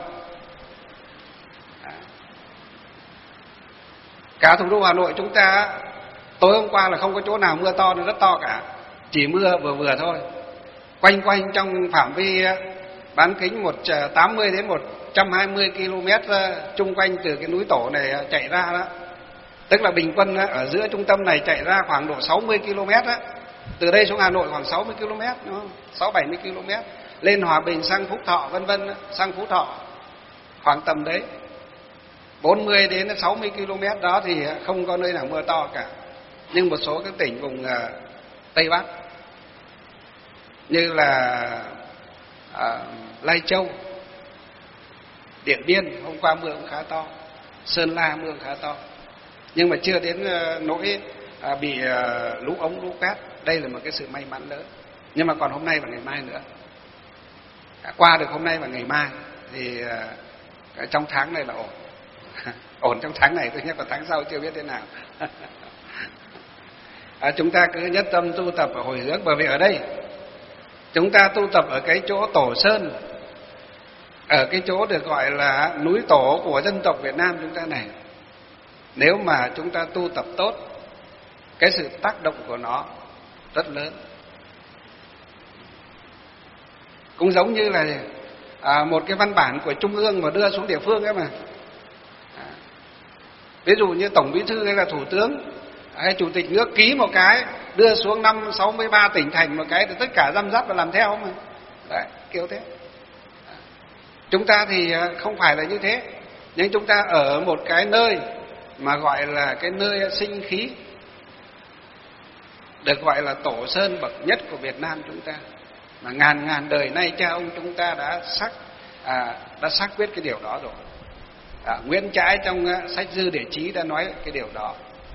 Cả thủ đô Hà Nội chúng ta tối hôm qua là không có chỗ nào mưa to nên rất to cả, chỉ mưa vừa vừa thôi. Quanh quanh trong phạm vi bán kính một tám mươi đến một trăm hai mươi ki lô mét chung quanh từ cái núi Tổ này chạy ra đó. Tức là bình quân ở giữa trung tâm này chạy ra khoảng độ sáu mươi ki lô mét á. Từ đây xuống Hà Nội khoảng sáu mươi ki lô mét, đúng không? sáu bảy mươi ki lô mét. Lên Hòa Bình sang Phúc Thọ vân vân, sang Phú Thọ khoảng tầm đấy. bốn mươi đến sáu mươi ki lô mét đó thì không có nơi nào mưa to cả. Nhưng một số các tỉnh vùng uh, Tây Bắc như là uh, Lai Châu, Điện Biên hôm qua mưa cũng khá to, Sơn La mưa cũng khá to, nhưng mà chưa đến uh, nỗi uh, bị uh, lũ ống lũ quét. Đây là một cái sự may mắn lớn. Nhưng mà còn hôm nay và ngày mai nữa. À, qua được hôm nay và ngày mai thì uh, trong tháng này là ổn. Ổn trong tháng này, tôi nhắc vào tháng sau chưa biết thế nào. À, chúng ta cứ nhất tâm tu tập và hồi hướng, bởi vì ở đây chúng ta tu tập ở cái chỗ Tổ Sơn, ở cái chỗ được gọi là núi tổ của dân tộc Việt Nam chúng ta này. Nếu mà chúng ta tu tập tốt, cái sự tác động của nó rất lớn. Cũng giống như là à, một cái văn bản của Trung ương mà đưa xuống địa phương ấy mà. À, ví dụ như Tổng Bí thư hay là Thủ tướng hay Chủ tịch nước ký một cái, đưa xuống năm sáu mươi ba tỉnh thành một cái, thì tất cả răm rắp và làm theo mà. Đấy, kiểu thế. À, chúng ta thì không phải là như thế, nhưng chúng ta ở một cái nơi mà gọi là cái nơi sinh khí, được gọi là Tổ Sơn bậc nhất của Việt Nam chúng ta, mà ngàn ngàn đời nay cha ông chúng ta đã xác à, đã xác quyết cái điều đó rồi. À, Nguyễn Trãi trong uh, sách Dư Địa Chí đã nói cái điều đó.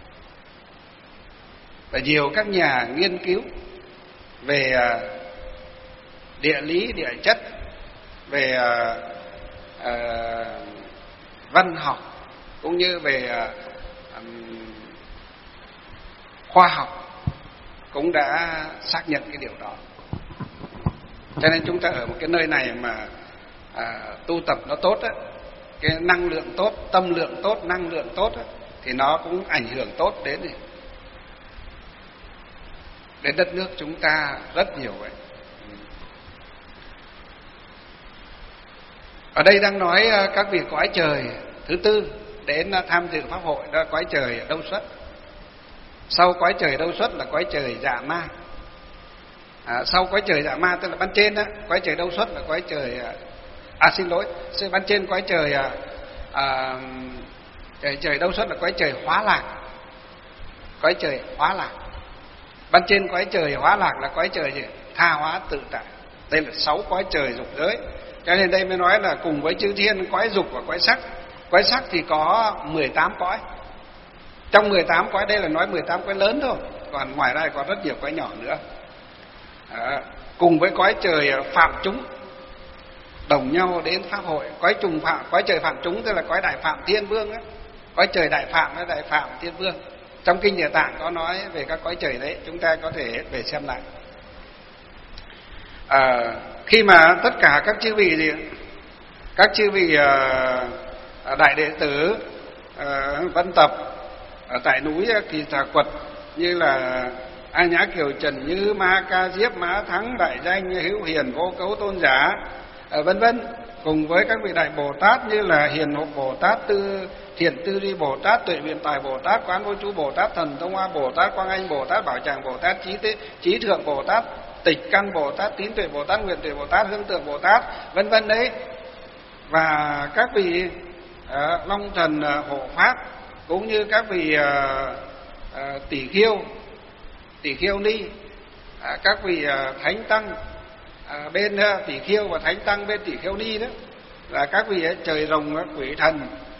Và nhiều các nhà nghiên cứu về uh, địa lý, địa chất, về uh, uh, văn học cũng như về uh, um, khoa học cũng đã xác nhận cái điều đó. Cho nên chúng ta ở một cái nơi này mà à, tu tập nó tốt á, cái năng lượng tốt, tâm lượng tốt, năng lượng tốt á, thì nó cũng ảnh hưởng tốt đến đến đất nước chúng ta rất nhiều vậy. Ở đây đang nói các vị cõi trời thứ tư đến tham dự pháp hội, đó là cõi trời Đâu Xuất. Sau cõi trời Đâu Xuất là cõi trời Dạ Ma. À, sau cõi trời Dạ Ma tức là ban trên đó, cõi trời Đâu Xuất là cõi trời à xin lỗi, ban trên cõi trời à, à, trời, trời Đâu Xuất là cõi trời Hóa Lạc, cõi trời Hóa Lạc. Ban trên cõi trời Hóa Lạc là cõi trời gì? Tha hóa tự tại. Đây là sáu cõi trời dục giới. Cho nên đây mới nói là cùng với chư thiên cõi dục và cõi sắc. Cõi sắc thì có mười tám cõi. Trong mười tám cõi đây là nói mười tám cõi lớn thôi, còn ngoài ra còn rất nhiều cõi nhỏ nữa. À, cùng với cõi trời phạm chúng đồng nhau đến pháp hội. Cõi trùng phạm, cõi trời phạm chúng tức là cõi đại phạm thiên vương ấy. Cõi trời đại phạm với đại phạm thiên vương. Trong kinh Địa Tạng có nói về các cõi trời đấy, chúng ta có thể về xem lại. À, khi mà tất cả các chư vị gì, các chư vị uh, đại đệ tử uh, Vân Tập ở tại núi Kỳ Xà Quật như là A Nhã Kiều Trần Như, Ma Ca Diếp, Mã Thắng, Đại Danh, Hữu Hiền, Vô Cấu Tôn Giả, vân vân, cùng với các vị đại Bồ Tát như là Hiền Hộ Bồ Tát, Tư Thiện Tư Duy Bồ Tát, Tuệ Biện Tài Bồ Tát, Quán Vô Chú Bồ Tát, Thần Thông Hoa Bồ Tát, Quang Anh Bồ Tát, Bảo Tràng Bồ Tát, Trí Tế, Trí Thượng Bồ Tát, Tịch Căn Bồ Tát, Tín Tuệ Bồ Tát, Nguyện Tuệ Bồ Tát, Hương Tượng Bồ Tát, vân vân đấy. Và các vị uh, Long Thần uh, Hộ Pháp cũng như các vị uh, uh, tỷ khiêu, tỷ khiêu ni, uh, các vị uh, thánh tăng uh, bên uh, tỷ khiêu và thánh tăng bên tỷ khiêu ni đó, là các vị uh, trời rồng, uh, quỷ thần,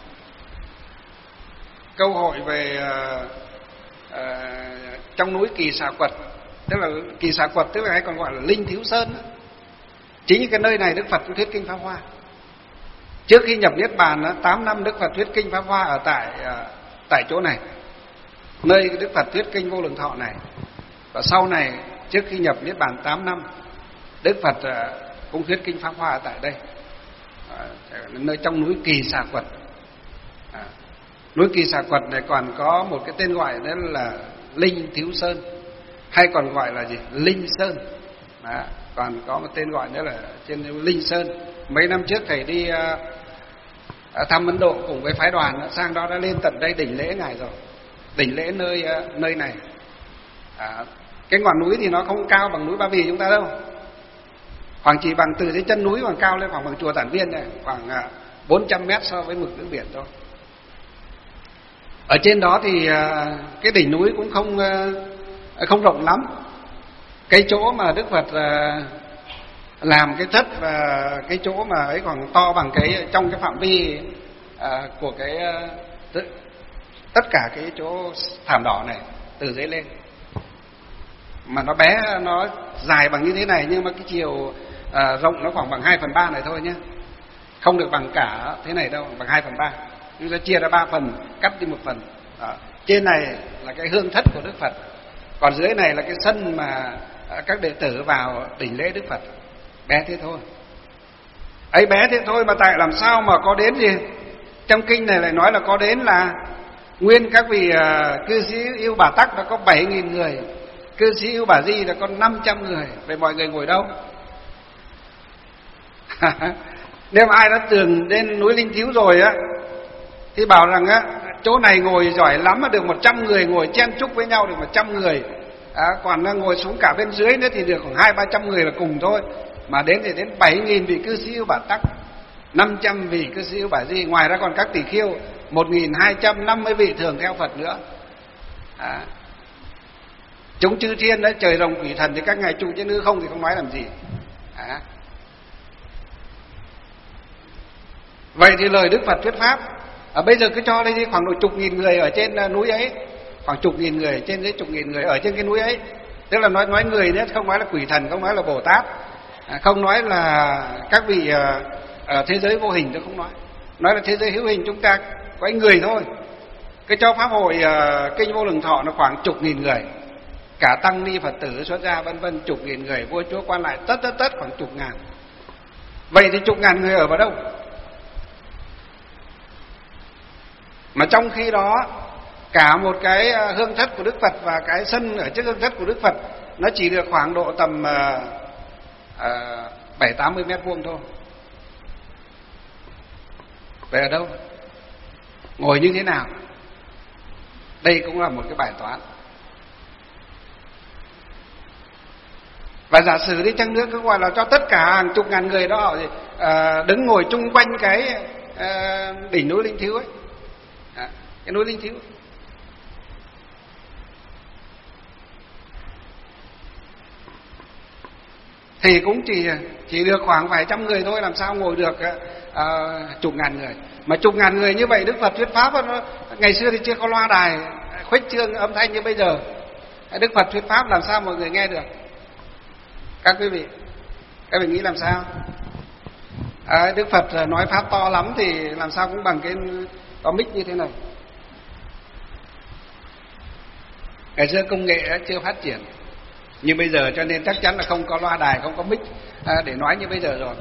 câu hội về uh, uh, trong núi Kỳ Xà Quật, tức là Kỳ Xà Quật tức là hay còn gọi là Linh Thiếu Sơn đó. Chính cái nơi này Đức Phật thuyết kinh Pháp Hoa. Trước khi nhập Niết Bàn tám năm Đức Phật thuyết kinh Pháp Hoa ở tại tại chỗ này, nơi Đức Phật thuyết kinh Vô Lượng Thọ này. Và sau này trước khi nhập Niết Bàn tám năm, Đức Phật cũng thuyết kinh Pháp Hoa ở tại đây, nơi trong núi Kỳ Xà Quật. À, núi Kỳ Xà Quật này còn có một cái tên gọi đó là Linh Thiếu Sơn, hay còn gọi là gì? Linh Sơn. Đó. còn có một tên gọi nữa là trên Linh Sơn. Mấy năm trước thầy đi uh, thăm Ấn Độ cùng với phái đoàn, sang đó đã lên tận đây đỉnh lễ ngài rồi, đỉnh lễ nơi uh, nơi này. À, cái ngọn núi thì nó không cao bằng núi Ba Vì chúng ta đâu, khoảng chỉ bằng từ dưới chân núi khoảng cao lên khoảng bằng chùa Tản Viên này, khoảng uh, bốn trăm mét so với mực nước biển thôi. Ở trên đó thì uh, cái đỉnh núi cũng không uh, không rộng lắm. Cái chỗ mà Đức Phật uh, làm cái thất và cái chỗ mà ấy còn to bằng cái trong cái phạm vi uh, của cái uh, tất cả cái chỗ thảm đỏ này từ dưới lên, mà nó bé, nó dài bằng như thế này, nhưng mà cái chiều uh, rộng nó khoảng bằng hai phần ba này thôi nhé, không được bằng cả thế này đâu, bằng hai phần ba. Chúng ta chia ra ba phần, cắt đi một phần. Đó. Trên này là cái hương thất của Đức Phật, còn dưới này là cái sân mà các đệ tử vào đỉnh lễ Đức Phật. Bé thế thôi. Ấy bé thế thôi mà tại làm sao mà có đến gì? Trong kinh này lại nói là có đến là nguyên các vị uh, cư sĩ Yêu Bà Tắc đã có bảy nghìn người, cư sĩ Yêu Bà Di đã có năm trăm người. Vậy mọi người ngồi đâu? Nếu ai đã từng đến núi Linh Thiếu rồi á thì bảo rằng á, chỗ này ngồi giỏi lắm mà được một trăm người ngồi chen chúc với nhau được một trăm người. À, còn ngồi xuống cả bên dưới nữa thì được khoảng hai ba trăm người là cùng thôi. Mà đến thì đến bảy nghìn vị cư sĩ Yêu Bà Tắc, năm trăm vị cư sĩ Yêu Bà Di, ngoài ra còn các tỷ khiêu một nghìn hai trăm năm mươi vị thường theo Phật nữa. À, chúng chư thiên đấy, trời rồng quỷ thần thì các ngài trụ trên hư không thì không nói làm gì. À, vậy thì lời Đức Phật thuyết pháp à, bây giờ cứ cho đây đi khoảng độ chục nghìn người ở trên núi ấy, khoảng chục nghìn người, trên dưới chục nghìn người ở trên cái núi ấy. Tức là nói nói người nữa, không nói là quỷ thần, không nói là Bồ Tát, à, không nói là các vị à, ở thế giới vô hình, tôi không nói. Nói là thế giới hữu hình chúng ta có những người thôi. Cái cho pháp hội à, kinh Vô Lượng Thọ nó khoảng chục nghìn người, cả tăng ni Phật tử xuất gia vân vân, chục nghìn người, vua chúa quan lại tất tất tất khoảng chục ngàn. Vậy thì chục ngàn người ở vào đâu? Mà trong khi đó cả một cái hương thất của Đức Phật và cái sân ở trước hương thất của Đức Phật nó chỉ được khoảng độ tầm bảy tám mươi mét vuông thôi. Vậy ở đâu? Ngồi như thế nào? Đây cũng là một cái bài toán. Và giả sử đi chăng nữa cứ gọi là cho tất cả hàng chục ngàn người đó à, đứng ngồi chung quanh cái à, đỉnh núi Linh Thiếu ấy, à, cái núi Linh Thiếu, thì cũng chỉ chỉ được khoảng vài trăm người thôi, làm sao ngồi được à, chục ngàn người. Mà chục ngàn người như vậy Đức Phật thuyết pháp nó, ngày xưa thì chưa có loa đài khuếch trương âm thanh như bây giờ. Đức Phật thuyết pháp làm sao mọi người nghe được? Các quý vị, các vị nghĩ làm sao? À, Đức Phật nói pháp to lắm thì làm sao cũng bằng cái có mic như thế này. Ngày xưa công nghệ chưa phát triển như bây giờ, cho nên chắc chắn là không có loa đài, không có mic à, để nói như bây giờ rồi.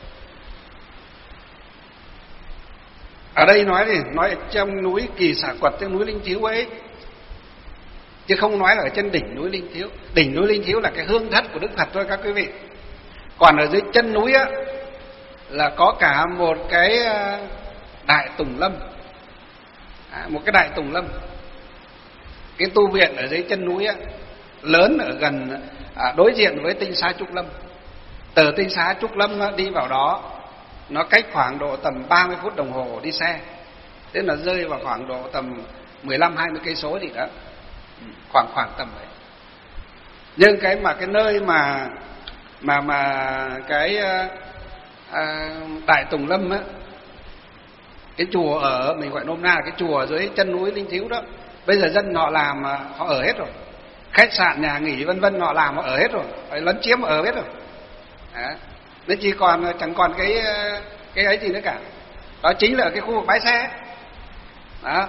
Ở đây nói thì nói ở trong núi Kỳ Xả Quật, trong núi Linh Thiếu ấy, chứ không nói là ở trên đỉnh núi Linh Thiếu. Đỉnh núi Linh Thiếu là cái hương thất của Đức Phật thôi các quý vị. Còn ở dưới chân núi á là có cả một cái Đại Tùng Lâm, à, một cái Đại Tùng Lâm, cái tu viện ở dưới chân núi á, lớn ở gần à, đối diện với Tinh Xá Trúc Lâm. Từ Tinh Xá Trúc Lâm á, đi vào đó nó cách khoảng độ tầm ba mươi phút đồng hồ đi xe, tức là rơi vào khoảng độ tầm mười lăm hai mươi cây số gì đó, khoảng khoảng tầm đấy. Nhưng cái mà cái nơi mà mà mà cái à, Đại Tùng Lâm á, cái chùa ở, mình gọi nôm na là cái chùa ở dưới chân núi Linh Thiếu đó, bây giờ dân họ làm họ ở hết rồi, khách sạn nhà nghỉ vân vân họ làm họ ở hết rồi, phải lấn chiếm ở hết rồi. Đó. Nó chỉ còn chẳng còn cái cái ấy gì nữa cả. Đó chính là cái khu vực bãi xe. Đó.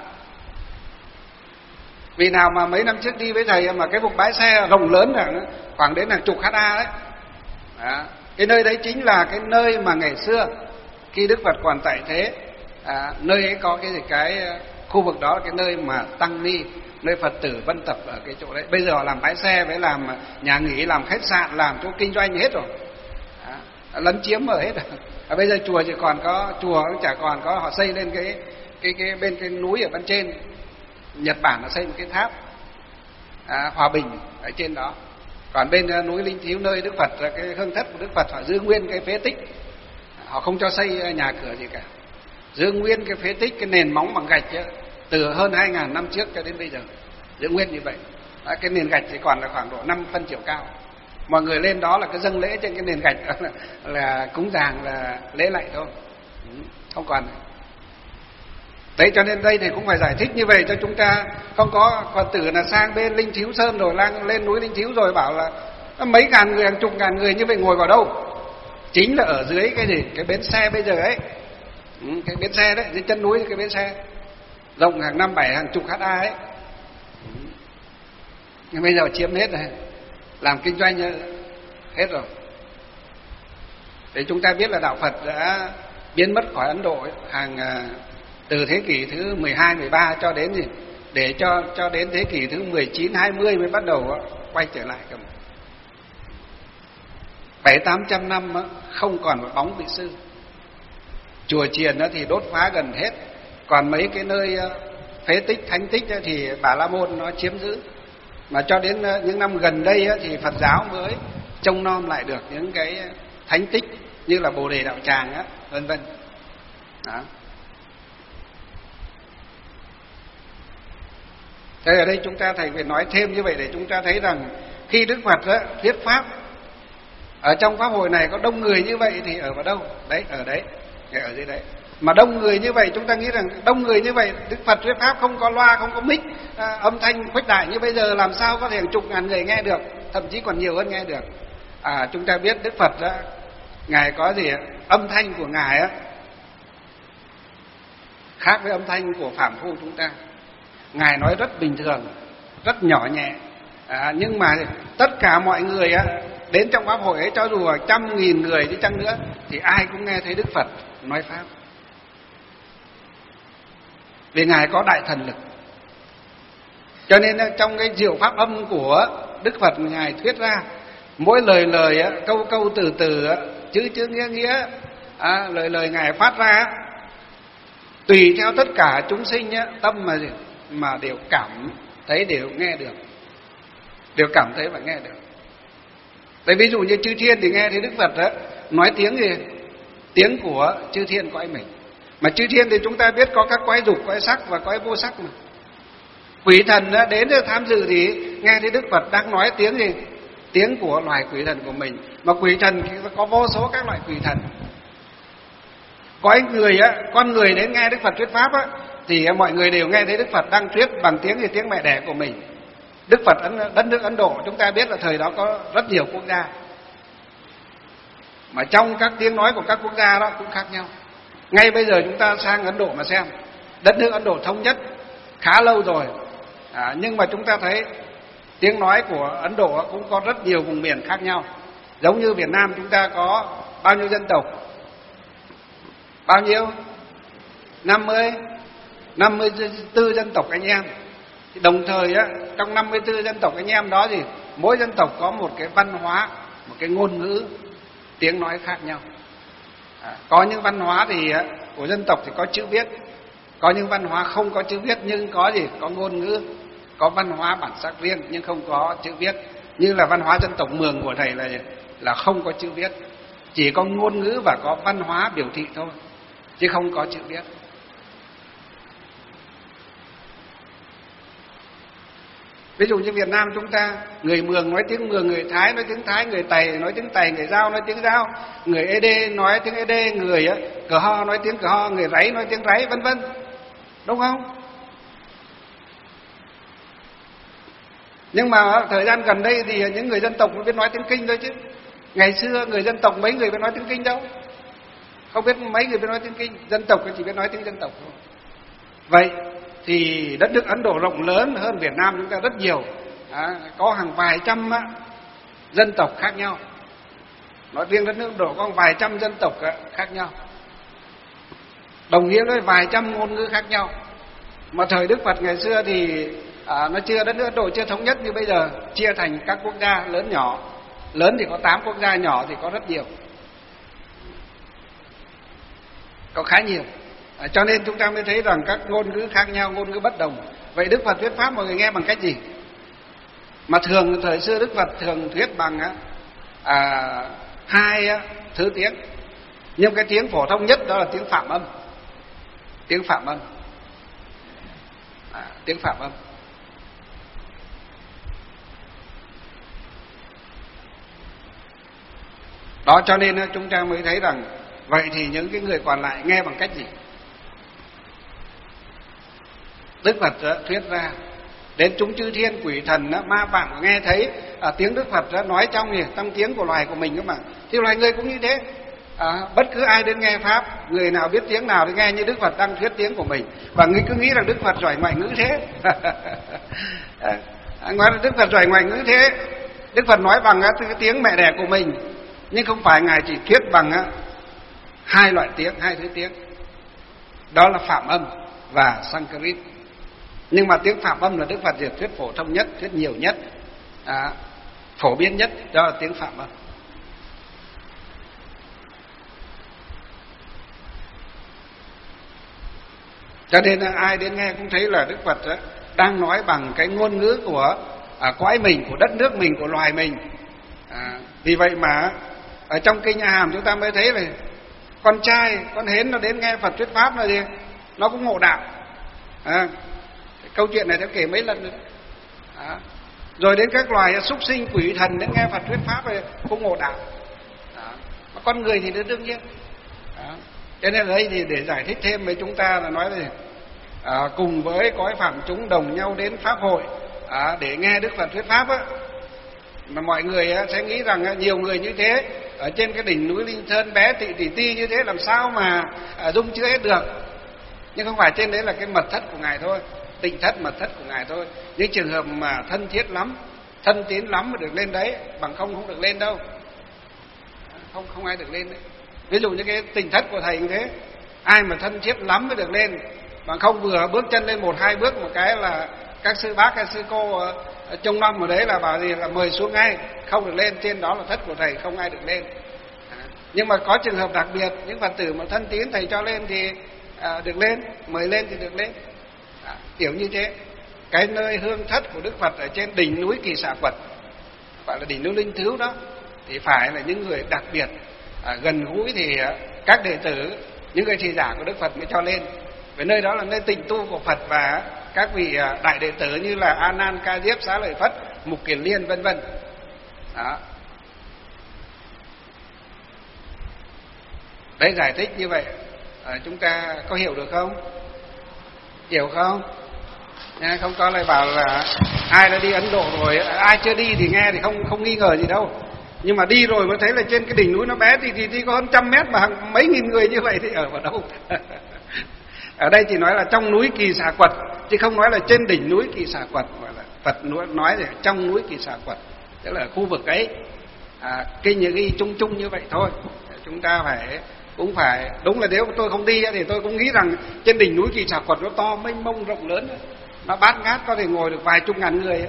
Vì nào mà mấy năm trước đi với thầy mà cái vùng bãi xe rộng lớn là khoảng đến hàng chục ha đấy. Đó. Cái nơi đấy chính là cái nơi mà ngày xưa khi Đức Phật còn tại thế, à, nơi ấy có cái gì cái khu vực đó là cái nơi mà tăng ni, nơi Phật tử vân tập ở cái chỗ đấy. Bây giờ họ làm bãi xe với làm nhà nghỉ, làm khách sạn, làm chỗ kinh doanh hết rồi, à, lấn chiếm ở hết rồi. À, bây giờ chùa chỉ còn có chùa cũng chả còn có, họ xây lên cái cái cái bên cái núi ở bên trên. Nhật Bản nó xây một cái tháp à, Hòa Bình ở trên đó. Còn bên uh, núi Linh Thiếu nơi Đức Phật, cái hương thất của Đức Phật, họ giữ nguyên cái phế tích, họ không cho xây nhà cửa gì cả, giữ nguyên cái phế tích, cái nền móng bằng gạch ấy, từ hơn hai ngàn năm trước cho đến bây giờ giữ nguyên như vậy. À, cái nền gạch thì còn là khoảng độ năm phân chiều cao. Mọi người lên đó là cái dâng lễ trên cái nền gạch đó là, là cúng dường, là lễ lạy thôi, không còn. Đấy, cho nên đây thì cũng phải giải thích như vậy cho chúng ta. Không có Phật tử là sang bên Linh Thiếu Sơn rồi lang lên núi Linh Thiếu rồi bảo là mấy ngàn người, hàng chục ngàn người như vậy ngồi vào đâu? Chính là ở dưới cái gì? Cái bến xe bây giờ ấy, ừ, cái bến xe đấy, dưới chân núi cái bến xe rộng hàng năm bảy hàng chục ha ấy. Ừ. Nhưng bây giờ chiếm hết rồi, làm kinh doanh hết rồi. Để chúng ta biết là đạo Phật đã biến mất khỏi Ấn Độ ấy, hàng từ thế kỷ thứ mười hai, mười ba cho đến gì? Để cho cho đến thế kỷ thứ mười chín, hai mươi mới bắt đầu quay trở lại cơ. Bảy tám trăm năm không còn một bóng vị sư. Chùa chiền thì đốt phá gần hết, còn mấy cái nơi phế tích, thánh tích thì Bà La Môn nó chiếm giữ. Mà cho đến những năm gần đây thì Phật giáo mới trông nom lại được những cái thánh tích như là Bồ Đề Đạo Tràng á, vân vân. Đó. Thế ở đây chúng ta thầy phải nói thêm như vậy để chúng ta thấy rằng khi Đức Phật đó, thuyết pháp ở trong pháp hội này có đông người như vậy thì ở vào đâu? Đấy, ở đấy, ở dưới đấy. Mà đông người như vậy chúng ta nghĩ rằng đông người như vậy Đức Phật thuyết pháp không có loa, không có mic, à, âm thanh khuếch đại như bây giờ làm sao có thể hàng chục ngàn người nghe được, thậm chí còn nhiều hơn nghe được. À, chúng ta biết Đức Phật đó, Ngài có gì? Âm thanh của Ngài á khác với âm thanh của phàm phu chúng ta. Ngài nói rất bình thường, rất nhỏ nhẹ, à, nhưng mà tất cả mọi người á, đến trong pháp hội ấy, cho dù trăm nghìn người đi chăng nữa thì ai cũng nghe thấy Đức Phật nói pháp, vì Ngài có đại thần lực. Cho nên trong cái diệu pháp âm của Đức Phật Ngài thuyết ra, mỗi lời lời á, câu câu từ từ á, chữ chữ nghĩa nghĩa, à, lời lời Ngài phát ra tùy theo tất cả chúng sinh á, tâm mà gì mà đều cảm thấy, đều nghe được, đều cảm thấy và nghe được. Tại ví dụ như chư thiên thì nghe thấy Đức Phật đó nói tiếng gì? Tiếng của chư thiên cõi mình. Mà chư thiên thì chúng ta biết có các cõi dục, cõi sắc và cõi vô sắc mà. Quỷ thần đó, đến tham dự thì nghe thấy Đức Phật đang nói tiếng gì? Tiếng của loài quỷ thần của mình. Mà quỷ thần thì có vô số các loại quỷ thần. Cõi người á, con người đến nghe Đức Phật thuyết pháp á, thì mọi người đều nghe thấy Đức Phật đang thuyết bằng tiếng gì? Tiếng mẹ đẻ của mình. Đức Phật đất nước Ấn Độ chúng ta biết là thời đó có rất nhiều quốc gia, mà trong các tiếng nói của các quốc gia đó cũng khác nhau. Ngay bây giờ chúng ta sang Ấn Độ mà xem, đất nước Ấn Độ thống nhất khá lâu rồi, à, nhưng mà chúng ta thấy tiếng nói của Ấn Độ cũng có rất nhiều vùng miền khác nhau. Giống như Việt Nam chúng ta có bao nhiêu dân tộc? Bao nhiêu? năm mươi, năm mươi tư dân tộc anh em. Đồng thời á, trong năm mươi tư dân tộc anh em đó thì mỗi dân tộc có một cái văn hóa, một cái ngôn ngữ, tiếng nói khác nhau. À, có những văn hóa thì á, của dân tộc thì có chữ viết, có những văn hóa không có chữ viết nhưng có gì? Có ngôn ngữ, có văn hóa bản sắc riêng nhưng không có chữ viết. Như là văn hóa dân tộc Mường của thầy là là không có chữ viết, chỉ có ngôn ngữ và có văn hóa biểu thị thôi, chứ không có chữ viết. Ví dụ như Việt Nam chúng ta, người Mường nói tiếng Mường, người Thái nói tiếng Thái, người Tày nói tiếng Tày, người Dao nói tiếng Dao, người Ê Đê nói tiếng Ê Đê, người Cờ Ho nói tiếng Cờ Ho, người Ráy nói tiếng Ráy, vân vân. Đúng không? Nhưng mà thời gian gần đây thì những người dân tộc mới biết nói tiếng Kinh thôi chứ. Ngày xưa người dân tộc mấy người biết nói tiếng Kinh đâu. Không biết mấy người biết nói tiếng Kinh, dân tộc chỉ biết nói tiếng dân tộc thôi. Vậy thì đất nước Ấn Độ rộng lớn hơn Việt Nam chúng ta rất nhiều, à, có hàng vài trăm á, dân tộc khác nhau. Nói riêng đất nước Ấn Độ có vài trăm dân tộc á, khác nhau, đồng nghĩa với vài trăm ngôn ngữ khác nhau. Mà thời Đức Phật ngày xưa thì à, nó chưa, đất nước Ấn Độ chưa thống nhất như bây giờ, chia thành các quốc gia lớn nhỏ. Lớn thì có tám quốc gia, nhỏ thì có rất nhiều, có khá nhiều. À, cho nên chúng ta mới thấy rằng các ngôn ngữ khác nhau, ngôn ngữ bất đồng. Vậy Đức Phật thuyết pháp mọi người nghe bằng cách gì? Mà thường thời xưa Đức Phật thường thuyết bằng à, hai á, thứ tiếng. Nhưng cái tiếng phổ thông nhất đó là tiếng Phạm âm. Tiếng Phạm âm à, Tiếng Phạm âm. Đó, cho nên chúng ta mới thấy rằng vậy thì những cái người còn lại nghe bằng cách gì? Đức Phật thuyết ra đến chúng chư thiên quỷ thần ma vạn nghe thấy à, tiếng Đức Phật nói trong gì trong tiếng của loài của mình cơ mà. Thì loài người cũng như thế. À, bất cứ ai đến nghe pháp, người nào biết tiếng nào thì nghe như Đức Phật đang thuyết tiếng của mình, và người cứ nghĩ rằng Đức Phật giỏi ngoại ngữ thế. à, nói là Đức Phật giỏi ngoại ngữ thế. Đức Phật nói bằng cái tiếng mẹ đẻ của mình, nhưng không phải ngài chỉ thuyết bằng hai loại tiếng, hai thứ tiếng, đó là Phạm âm và Sanskrit. Nhưng mà tiếng Phạm âm là Đức Phật thuyết phổ thông nhất, thuyết nhiều nhất, à, phổ biến nhất, đó là tiếng Phạm âm. Cho nên ai đến nghe cũng thấy là Đức Phật đang nói bằng cái ngôn ngữ của à, cõi mình, của đất nước mình, của loài mình. À, vì vậy mà ở trong kinh A Hàm chúng ta mới thấy là con trai, con hến nó đến nghe Phật thuyết pháp là gì? Nó cũng ngộ đạo. À, câu chuyện này đã kể mấy lần nữa. À, rồi đến các loài súc sinh, quỷ thần đến nghe Phật thuyết pháp thì cũng ngộ đạo. À, mà con người thì đương nhiên. À, cho nên ở đây thì để giải thích thêm với chúng ta là nói là à, cùng với cõi phàm chúng đồng nhau đến pháp hội à, để nghe Đức Phật thuyết pháp á, mà mọi người á, sẽ nghĩ rằng á, nhiều người như thế ở trên cái đỉnh núi Linh Sơn bé tị tỉ ti như thế làm sao mà à, dung chứa hết được. Nhưng không phải, trên đấy là cái mật thất của ngài thôi, tịnh thất mật thất của ngài thôi. Những trường hợp mà thân thiết lắm, thân tín lắm mới được lên đấy, bằng không không được lên đâu, không không ai được lên đấy. Ví dụ như cái tịnh thất của thầy như thế, ai mà thân thiết lắm mới được lên, bằng không vừa bước chân lên một hai bước một cái là các sư bác hay sư cô trông nom ở đấy là bảo gì là mời xuống ngay, không được lên, trên đó là thất của thầy, không ai được lên. À, nhưng mà có trường hợp đặc biệt, những Phật tử mà thân tín thầy cho lên thì à, được lên, mời lên thì được lên. À, kiểu như thế. Cái nơi hương thất của Đức Phật ở trên đỉnh núi Kỳ Xà Quật, gọi là đỉnh núi Linh Thứu đó, thì phải là những người đặc biệt, à, gần gũi thì à, các đệ tử, những người trì giả của Đức Phật mới cho lên. Vì nơi đó là nơi tịnh tu của Phật, và các vị à, đại đệ tử như là A Nan, Ca Diếp, Xá Lợi Phất, Mục Kiền Liên vân vân. Đó. Đấy, giải thích như vậy à, chúng ta có hiểu được không? Hiểu không? Nha, không có lại bảo là ai đã đi Ấn Độ rồi, ai chưa đi thì nghe thì không không nghi ngờ gì đâu. Nhưng mà đi rồi mới thấy là trên cái đỉnh núi nó bé thì thì, thì có hơn trăm mét mà hàng mấy nghìn người như vậy thì ở vào đâu? Ở đây chỉ nói là trong núi Kỳ Xà Quật, chứ không nói là trên đỉnh núi Kỳ Xà Quật, gọi là Phật nói là trong núi Kỳ Xà Quật, tức là khu vực ấy. À, kinh như ghi chung chung như vậy thôi. Chúng ta phải cũng phải, đúng là nếu tôi không đi thì tôi cũng nghĩ rằng trên đỉnh núi Kỳ Xà Quật nó to mênh mông rộng lớn, nó bát ngát có thể ngồi được vài chục ngàn người.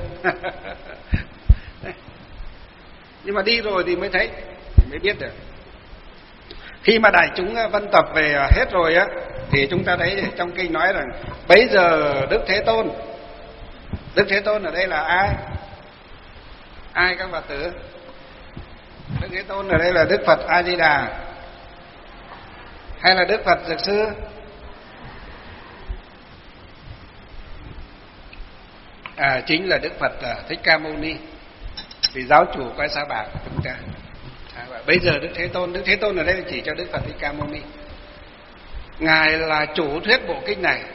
Nhưng mà đi rồi thì mới thấy, mới biết được. Khi mà đại chúng vân tập về hết rồi á, thì chúng ta thấy trong kinh nói rằng bấy giờ Đức Thế Tôn, Đức Thế Tôn ở đây là ai? Ai các Phật tử? Đức Thế Tôn ở đây là Đức Phật A Di Đà hay là Đức Phật Dược Sư? À, chính là Đức Phật Thích Ca Mâu Ni, vì giáo chủ cõi Sa Bà của chúng ta. À, bây giờ Đức Thế Tôn, Đức Thế Tôn ở đây là chỉ cho Đức Phật Thích Ca Mâu Ni. Ngài là chủ thuyết bộ kinh này,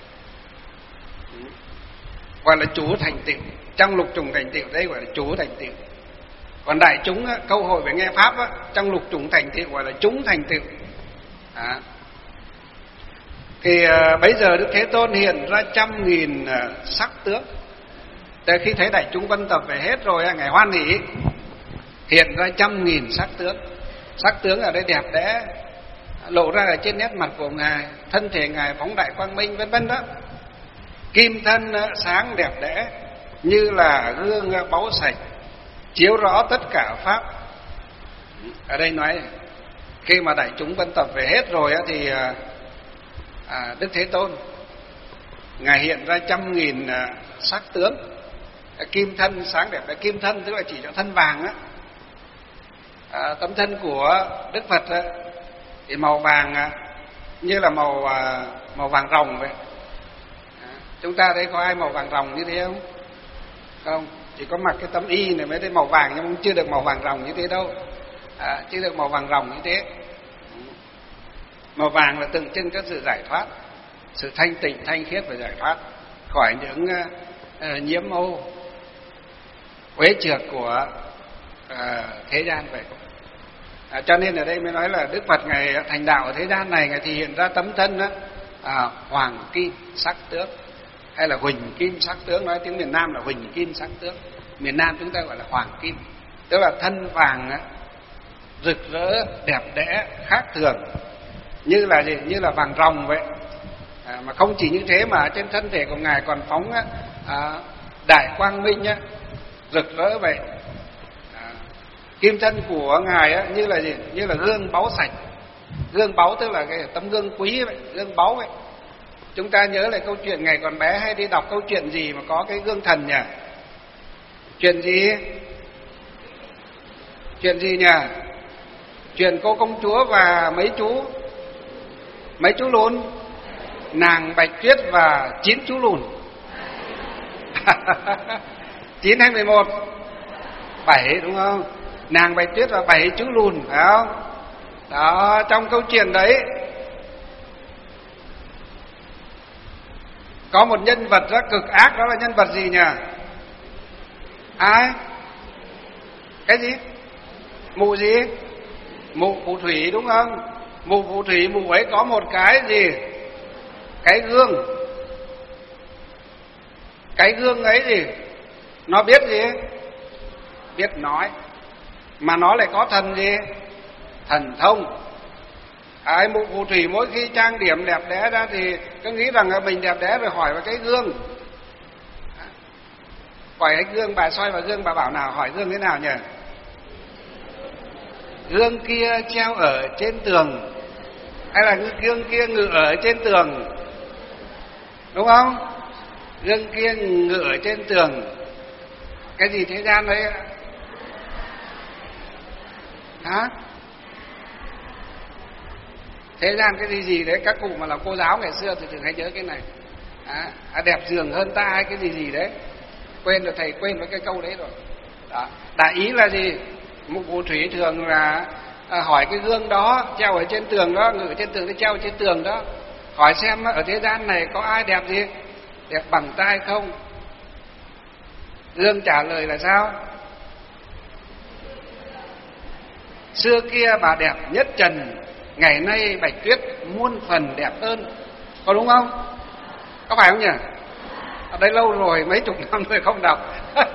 gọi là chủ thành tựu. Trong lục trùng thành tựu đây gọi là chủ thành tựu. Còn đại chúng câu hội về nghe pháp á, trong lục trùng thành tựu gọi là chúng thành tựu. À. Thì à, bây giờ Đức Thế Tôn hiện ra trăm nghìn à, sắc tướng. Để khi thấy đại chúng vân tập về hết rồi, ngài hoan hỷ hiện ra trăm nghìn sắc tướng. Sắc tướng ở đây đẹp đẽ, lộ ra ở trên nét mặt của ngài, thân thể ngài phóng đại quang minh vân vân đó. Kim thân sáng đẹp đẽ như là gương báu sạch, chiếu rõ tất cả pháp. Ở đây nói khi mà đại chúng vân tập về hết rồi thì à, Đức Thế Tôn Ngài hiện ra trăm nghìn sắc tướng. Kim thân sáng đẹp đẽ, kim thân tức là chỉ cho thân vàng á. À, tấm thân của Đức Phật á, thì màu vàng như là màu màu vàng rồng vậy. À, chúng ta thấy có ai màu vàng rồng như thế không? Không, chỉ có mặc cái tấm y này mới thấy màu vàng, nhưng cũng chưa được màu vàng rồng như thế đâu. À, chưa được màu vàng rồng như thế. Màu vàng là tượng trưng cho sự giải thoát, sự thanh tịnh, thanh khiết và giải thoát khỏi những uh, nhiễm ô uế trượt của uh, thế gian vậy. À, cho nên ở đây mới nói là Đức Phật Ngài thành đạo ở thế gian này, Ngài thì hiện ra tấm thân đó, à, hoàng kim sắc tướng, hay là huỳnh kim sắc tướng. Nói tiếng miền Nam là huỳnh kim sắc tướng, miền Nam chúng ta gọi là hoàng kim, tức là thân vàng đó, rực rỡ đẹp đẽ khác thường, như là gì? Như là vàng rồng vậy. À, mà không chỉ như thế mà trên thân thể của Ngài còn phóng á, à, đại quang minh á, rực rỡ vậy. À, kim thân của Ngài á, như là gì? Như là gương báu sạch. Gương báu tức là cái tấm gương quý vậy, gương báu vậy. Chúng ta nhớ lại câu chuyện Ngài còn bé hay đi đọc câu chuyện gì mà có cái gương thần nhỉ? Chuyện gì? Chuyện gì nhỉ? Chuyện cô công chúa và mấy chú mấy chú lùn, nàng Bạch Tuyết và chín chú lùn. Chín hay mười một? Bảy đúng không? Nàng Bạch Tuyết và bảy chú lùn, phải không? Đó, trong câu chuyện đấy có một nhân vật rất cực ác, đó là nhân vật gì nhỉ? Ai? Cái gì? Mụ gì? Mụ phù thủy đúng không? Mụ phù thủy, mụ ấy có một cái gì? Cái gương. Cái gương ấy gì? Nó biết gì? Biết nói. Mà nó lại có thần gì? Thần thông. À, mụ phù thủy mỗi khi trang điểm đẹp đẽ ra thì cứ nghĩ rằng là mình đẹp đẽ rồi hỏi vào cái gương. Hỏi cái gương, bà soi vào gương bà bảo nào, hỏi gương thế nào nhỉ? Gương kia treo ở trên tường, hay là gương kia ngự ở trên tường, đúng không? Gương kia ngự ở trên tường. Cái gì thế gian đấy? Hả? Thế gian cái gì gì đấy, các cụ mà làm cô giáo ngày xưa thì thường hay nhớ cái này. À, à, đẹp giường hơn ta hay cái gì gì đấy. Quên rồi, thầy quên với cái câu đấy rồi. Đó. Đại ý là gì? Mụ phù thủy thường là à, hỏi cái gương đó treo ở trên tường đó, ngự trên tường, treo ở trên tường đó, hỏi xem ở thế gian này có ai đẹp gì, đẹp bằng ta hay không. Gương trả lời là sao? Xưa kia bà đẹp nhất trần, ngày nay Bạch Tuyết muôn phần đẹp hơn. Có đúng không? Có phải không nhỉ? Ở đây lâu rồi, mấy chục năm rồi không đọc.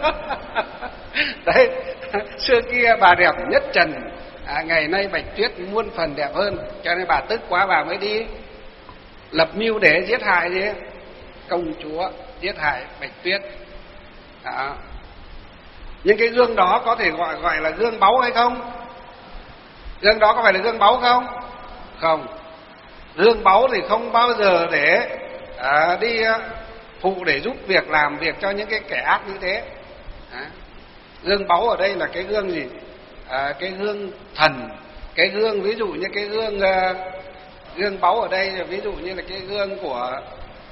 Đấy, xưa kia bà đẹp nhất trần, à, ngày nay Bạch Tuyết muôn phần đẹp hơn. Cho nên bà tức quá bà mới đi lập mưu để giết hại gì? Công chúa, giết hại Bạch Tuyết. Đó. Nhưng cái gương đó có thể gọi gọi là gương báu hay không? Gương đó có phải là gương báu không? Không. Gương báu thì không bao giờ để à, đi phụ để giúp việc, làm việc cho những cái kẻ ác như thế. À. Gương báu ở đây là cái gương gì? À, cái gương thần. Cái gương ví dụ như cái gương uh, gương báu ở đây ví dụ như là cái gương của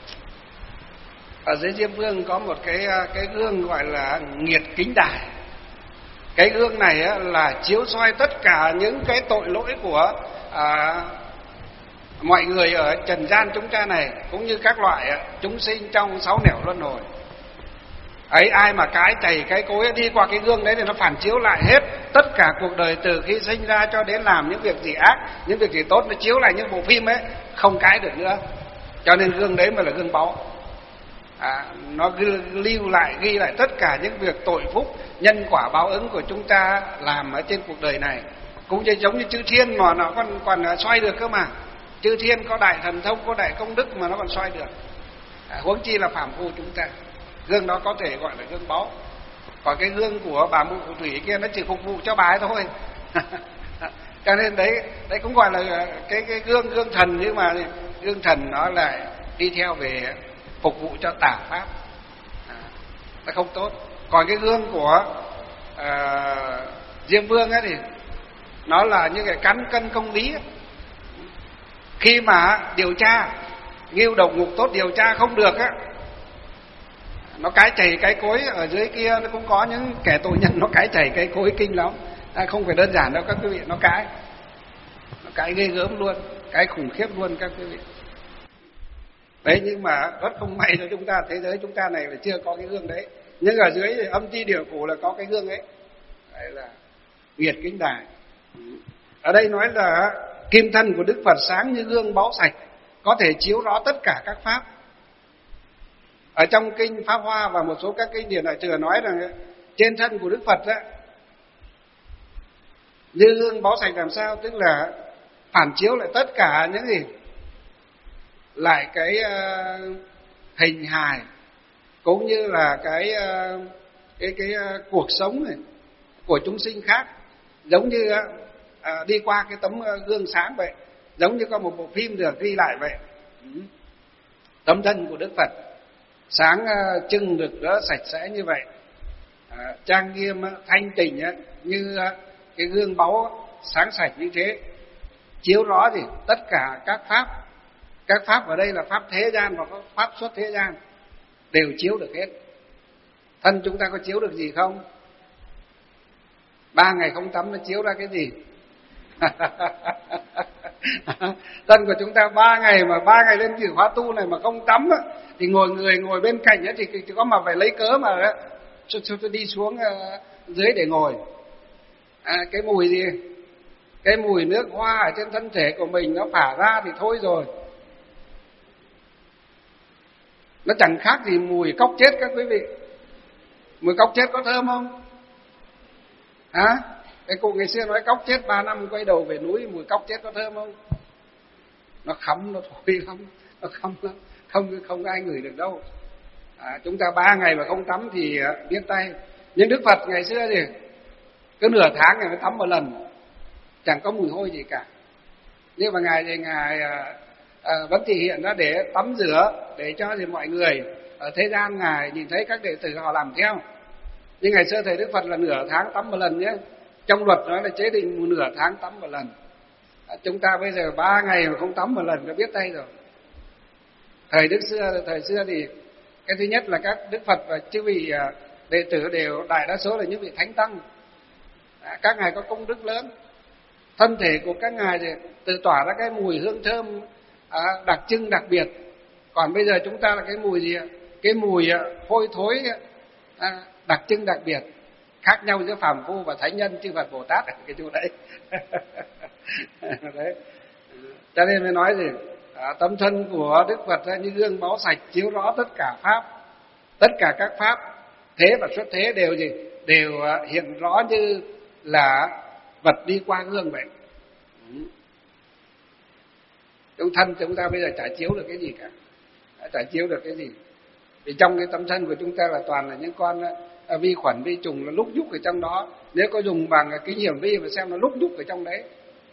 ở dưới Diêm Vương có một cái cái gương gọi là Nghiệt Kính Đài. Cái gương này á, là chiếu soi tất cả những cái tội lỗi của à, mọi người ở trần gian chúng ta này, cũng như các loại á, chúng sinh trong sáu nẻo luân hồi. Ấy, ai mà cái chày cái cối đi qua cái gương đấy thì nó phản chiếu lại hết tất cả cuộc đời, từ khi sinh ra cho đến làm những việc gì ác, những việc gì tốt, nó chiếu lại những bộ phim ấy, không cái được nữa. Cho nên gương đấy mới là gương báu. À, nó lưu lại, ghi lại tất cả những việc tội phúc, nhân quả báo ứng của chúng ta làm ở trên cuộc đời này. Cũng giống như chư thiên mà nó còn còn xoay được cơ mà. Chư thiên có đại thần thông, có đại công đức mà nó còn xoay được. À, huống chi là phàm phu chúng ta. Gương đó có thể gọi là gương báu. Còn cái gương của bà Mụ Phù Thủy kia nó chỉ phục vụ cho bà ấy thôi. Cho nên đấy đấy cũng gọi là cái cái gương gương thần, nhưng mà gương thần nó lại đi theo về phục vụ cho tà pháp, à, nó không tốt. Còn cái gương của à, Diêm Vương ấy thì nó là những cái cán cân công lý ấy. Khi mà điều tra Ngưu Độc Ngục Tốt điều tra không được á, nó cái chày cái cối ở dưới kia, nó cũng có những kẻ tội nhân nó cái chày cái cối kinh lắm, à, không phải đơn giản đâu các quý vị, nó cái nó cái ghê gớm luôn, cái khủng khiếp luôn các quý vị. Đấy, nhưng mà rất không may cho chúng ta, thế giới chúng ta này là chưa có cái gương đấy, nhưng ở dưới âm ti địa phủ là có cái gương ấy. Đấy là Nguyệt Kính Đài. Ở đây nói là kim thân của Đức Phật sáng như gương báu sạch, có thể chiếu rõ tất cả các pháp. Ở trong kinh Pháp Hoa và một số các kinh điển Đại Thừa nói rằng trên thân của Đức Phật á, như gương báu sạch làm sao, tức là phản chiếu lại tất cả những gì, lại cái uh, hình hài cũng như là cái uh, cái cái uh, cuộc sống này của chúng sinh khác, giống như uh, đi qua cái tấm uh, gương sáng vậy, giống như có một bộ phim được ghi lại vậy. Ừ. Tấm thân của Đức Phật sáng uh, trưng rực rỡ sạch sẽ như vậy, uh, trang nghiêm uh, thanh tịnh uh, như uh, cái gương báu sáng sạch như thế, chiếu rõ gì tất cả các pháp. Các pháp ở đây là pháp thế gian và pháp xuất thế gian đều chiếu được hết. Thân chúng ta có chiếu được gì không? Ba ngày không tắm nó chiếu ra cái gì? Thân của chúng ta ba ngày mà ba ngày lên chữ khóa tu này mà không tắm á, thì ngồi người ngồi bên cạnh á, thì chỉ có mà phải lấy cớ mà đó, cho, cho, cho đi xuống uh, dưới để ngồi. À, cái mùi gì? Cái mùi nước hoa ở trên thân thể của mình nó phả ra thì thôi rồi. Nó chẳng khác gì mùi cóc chết các quý vị. Mùi cóc chết có thơm không? Hả? Cái cụ ngày xưa nói cóc chết ba năm quay đầu về núi, mùi cóc chết có thơm không? Nó khắm, nó thôi lắm, nó khắm lắm, không không ai ngửi được đâu. À, chúng ta ba ngày mà không tắm thì biết tay. Nhưng Đức Phật ngày xưa thì cứ nửa tháng ngày mới tắm một lần, chẳng có mùi hôi gì cả. Nhưng mà ngài thì ngài à, à, vẫn thể hiện ra để tắm rửa, để cho thì mọi người ở thế gian ngài nhìn thấy các đệ tử họ làm theo. Nhưng ngày xưa thầy Đức Phật là nửa tháng tắm một lần nhé. Trong luật nói là chế định một nửa tháng tắm một lần. À, chúng ta bây giờ ba ngày mà không tắm một lần đã biết tay rồi. Thời Đức xưa, thời xưa thì cái thứ nhất là các Đức Phật và chư vị đệ tử đều đại đa số là những vị thánh tăng. À, các ngài có công đức lớn. Thân thể của các ngài thì tự tỏa ra cái mùi hương thơm à, đặc trưng đặc biệt. Còn bây giờ chúng ta là cái mùi gì ạ? Cái mùi à, hôi thối à, đặc trưng đặc biệt. Khác nhau giữa phàm phu và thánh nhân chư Phật Bồ Tát ở cái chỗ đấy. Đấy. Cho nên mới nói gì? À, tấm thân của Đức Phật như gương báu sạch chiếu rõ tất cả pháp, tất cả các pháp thế và xuất thế đều gì? Đều uh, hiện rõ như là vật đi qua gương vậy. Ừ. Trong thân chúng ta bây giờ chả chiếu được cái gì cả, chả chiếu được cái gì. Vì trong cái tấm thân của chúng ta là toàn là những con uh, vi khuẩn, vi trùng là lúc nhúc ở trong đó. Nếu có dùng bằng kính hiển vi mà xem nó lúc nhúc ở trong đấy.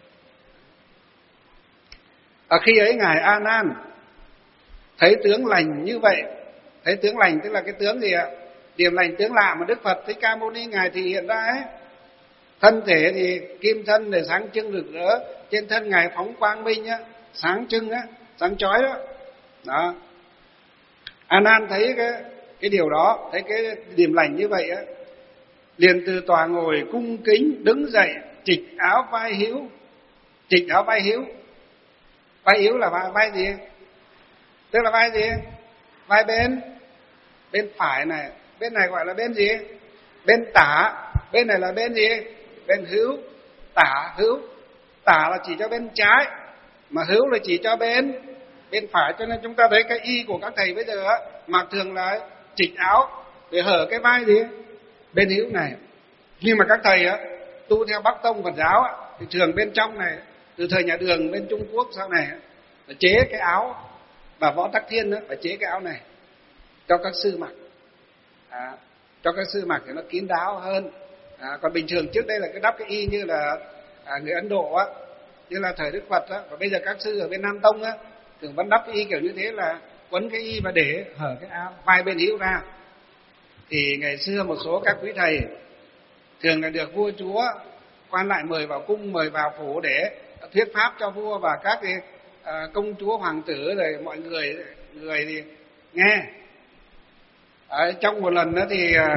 Ở khi ấy ngài A Nan thấy tướng lành như vậy, thấy tướng lành tức là cái tướng gì ạ? Điểm lành tướng lạ mà Đức Phật Thích Ca Mâu Ni ngài thì hiện ra ấy. Thân thể thì kim thân để sáng trưng rực rỡ, trên thân ngài phóng quang minh á, sáng trưng á, sáng chói đó. Đó. A Nan thấy cái cái điều đó, thấy cái điểm lành như vậy á, liền từ tòa ngồi cung kính đứng dậy, trịch áo vai hữu. Trịch áo vai hữu. Vai yếu là vai, vai gì? Tức là vai gì? Vai bên bên phải này, bên này gọi là bên gì? Bên tả, bên này là bên gì? Bên hữu. Tả, hữu. Tả là chỉ cho bên trái, mà hữu là chỉ cho bên bên phải. Cho nên chúng ta thấy cái y của các thầy bây giờ á, mặc thường là trịch áo để hở cái vai gì? Bên hữu này. Nhưng mà các thầy á, tu theo Bắc Tông Phật giáo á, thì thường bên trong này, từ thời nhà Đường bên Trung Quốc sau này là chế cái áo Và Võ Tắc Thiên đó, phải chế cái áo này cho các sư mặc, à, cho các sư mặc thì nó kín đáo hơn. À, còn bình thường trước đây là cái đắp cái y như là à, người Ấn Độ á, như là thời Đức Phật á, và bây giờ các sư ở bên Nam Tông á thường vẫn đắp cái y kiểu như thế, là quấn cái y và để hở cái áo vai bên hữu ra. Thì ngày xưa một số các quý thầy thường là được vua chúa quan lại mời vào cung, mời vào phủ để thuyết pháp cho vua và các cái, à, công chúa hoàng tử rồi mọi người người thì nghe. À, trong một lần đó thì à,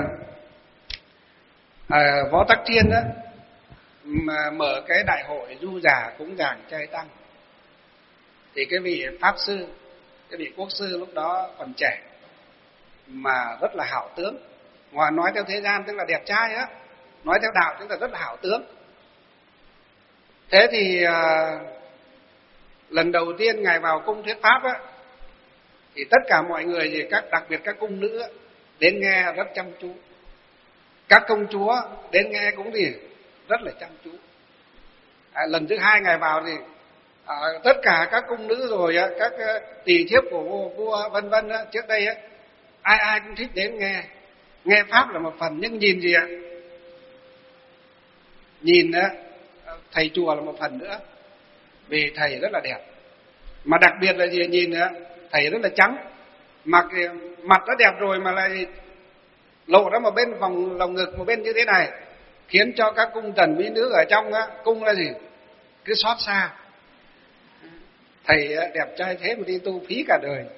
à, Võ Tắc Thiên đó mà mở cái đại hội du giả cúng dường chay tăng, thì cái vị pháp sư, cái vị quốc sư lúc đó còn trẻ mà rất là hảo tướng, ngoài nói theo thế gian tức là đẹp trai á, nói theo đạo tức là rất là hảo tướng. Thế thì à, lần đầu tiên ngài vào cung thuyết pháp á, thì tất cả mọi người thì các đặc biệt các cung nữ á, đến nghe rất chăm chú, các công chúa đến nghe cũng thì rất là chăm chú. À, lần thứ hai ngài vào thì à, tất cả các cung nữ rồi á, các uh, tỳ thiếp của vua, vua vân vân á, trước đây á, ai ai cũng thích đến nghe. Nghe pháp là một phần, nhưng nhìn gì ạ? Nhìn á, thầy chùa là một phần nữa, vì thầy rất là đẹp. Mà đặc biệt là gì? Nhìn á, thầy rất là trắng, mặc mặt đã đẹp rồi mà lại lộ ra một bên vòng lồng ngực một bên như thế này, khiến cho các cung tần mỹ nữ ở trong á, cung là gì? Cứ xót xa. Thầy đẹp trai thế mà đi tu phí cả đời.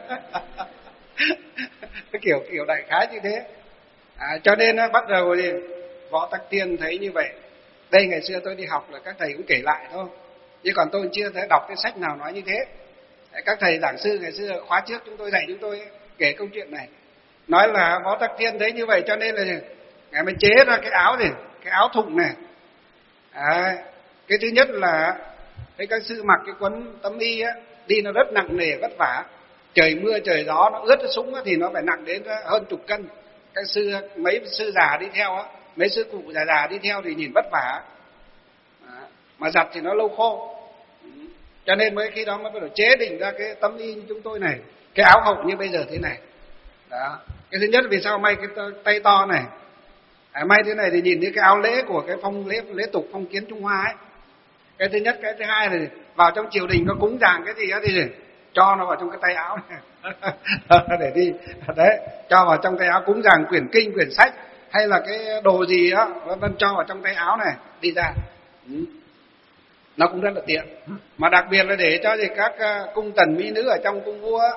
Cái kiểu kiểu đại khái như thế. À, cho nên á, bắt đầu thì Võ Tắc Thiên thấy như vậy. Đây ngày xưa tôi đi học là các thầy cũng kể lại thôi, chứ còn tôi chưa thấy đọc cái sách nào nói như thế. Các thầy giảng sư ngày xưa khóa trước chúng tôi dạy chúng tôi kể câu chuyện này, nói là Võ Tắc Thiên thấy như vậy cho nên là ngài mới chế ra cái áo gì, cái áo thụng này. À, cái thứ nhất là thấy các sư mặc cái quấn tấm y á, đi nó rất nặng nề vất vả, trời mưa trời gió nó ướt cái súng á, thì nó phải nặng đến hơn chục cân. Các sư mấy sư già đi theo á, mấy sư cụ già già đi theo thì nhìn vất vả. À, mà giặt thì nó lâu khô, cho nên mới khi đó mới bắt đầu chế định ra cái tấm y như chúng tôi này, cái áo hậu như bây giờ thế này. Đó. Cái thứ nhất vì sao may cái tay to này, à, may thế này thì nhìn như cái áo lễ của cái phong lễ lễ tục phong kiến Trung Hoa ấy. Cái thứ nhất. Cái thứ hai là vào trong triều đình có cúng dường cái gì đó thì cho nó vào trong cái tay áo này. Để đi đấy, cho vào trong tay áo cúng dường quyển kinh quyển sách hay là cái đồ gì đó vân vân, cho vào trong tay áo này đi ra. Ừ. Nó cũng rất là tiện. Mà đặc biệt là để cho gì các cung tần mỹ nữ ở trong cung vua,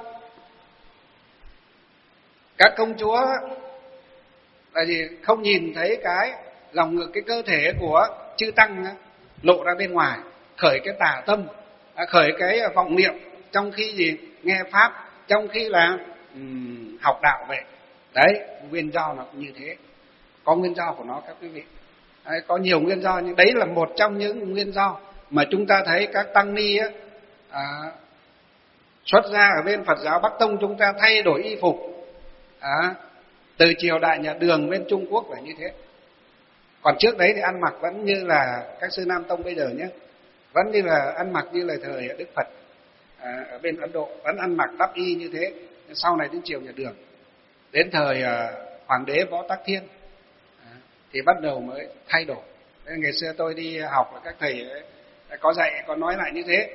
các công chúa là gì không nhìn thấy cái lòng ngực, cái cơ thể của chư tăng lộ ra bên ngoài, khởi cái tà tâm, khởi cái vọng niệm trong khi gì nghe pháp, trong khi là um, học đạo vậy. Đấy, nguyên do nó cũng như thế. Có nguyên do của nó các quý vị. Đấy, có nhiều nguyên do, nhưng đấy là một trong những nguyên do mà chúng ta thấy các tăng ni á, à, xuất gia ở bên Phật giáo Bắc Tông chúng ta thay đổi y phục, à, từ triều đại nhà Đường bên Trung Quốc là như thế. Còn trước đấy thì ăn mặc vẫn như là các sư Nam Tông bây giờ nhé, vẫn như là ăn mặc như là thời Đức Phật à, ở bên Ấn Độ, vẫn ăn mặc đắp y như thế. Sau này đến triều nhà Đường, đến thời à, Hoàng đế Võ Tắc Thiên à, thì bắt đầu mới thay đổi. Nên ngày xưa tôi đi học là các thầy ấy, có dạy, có nói lại như thế,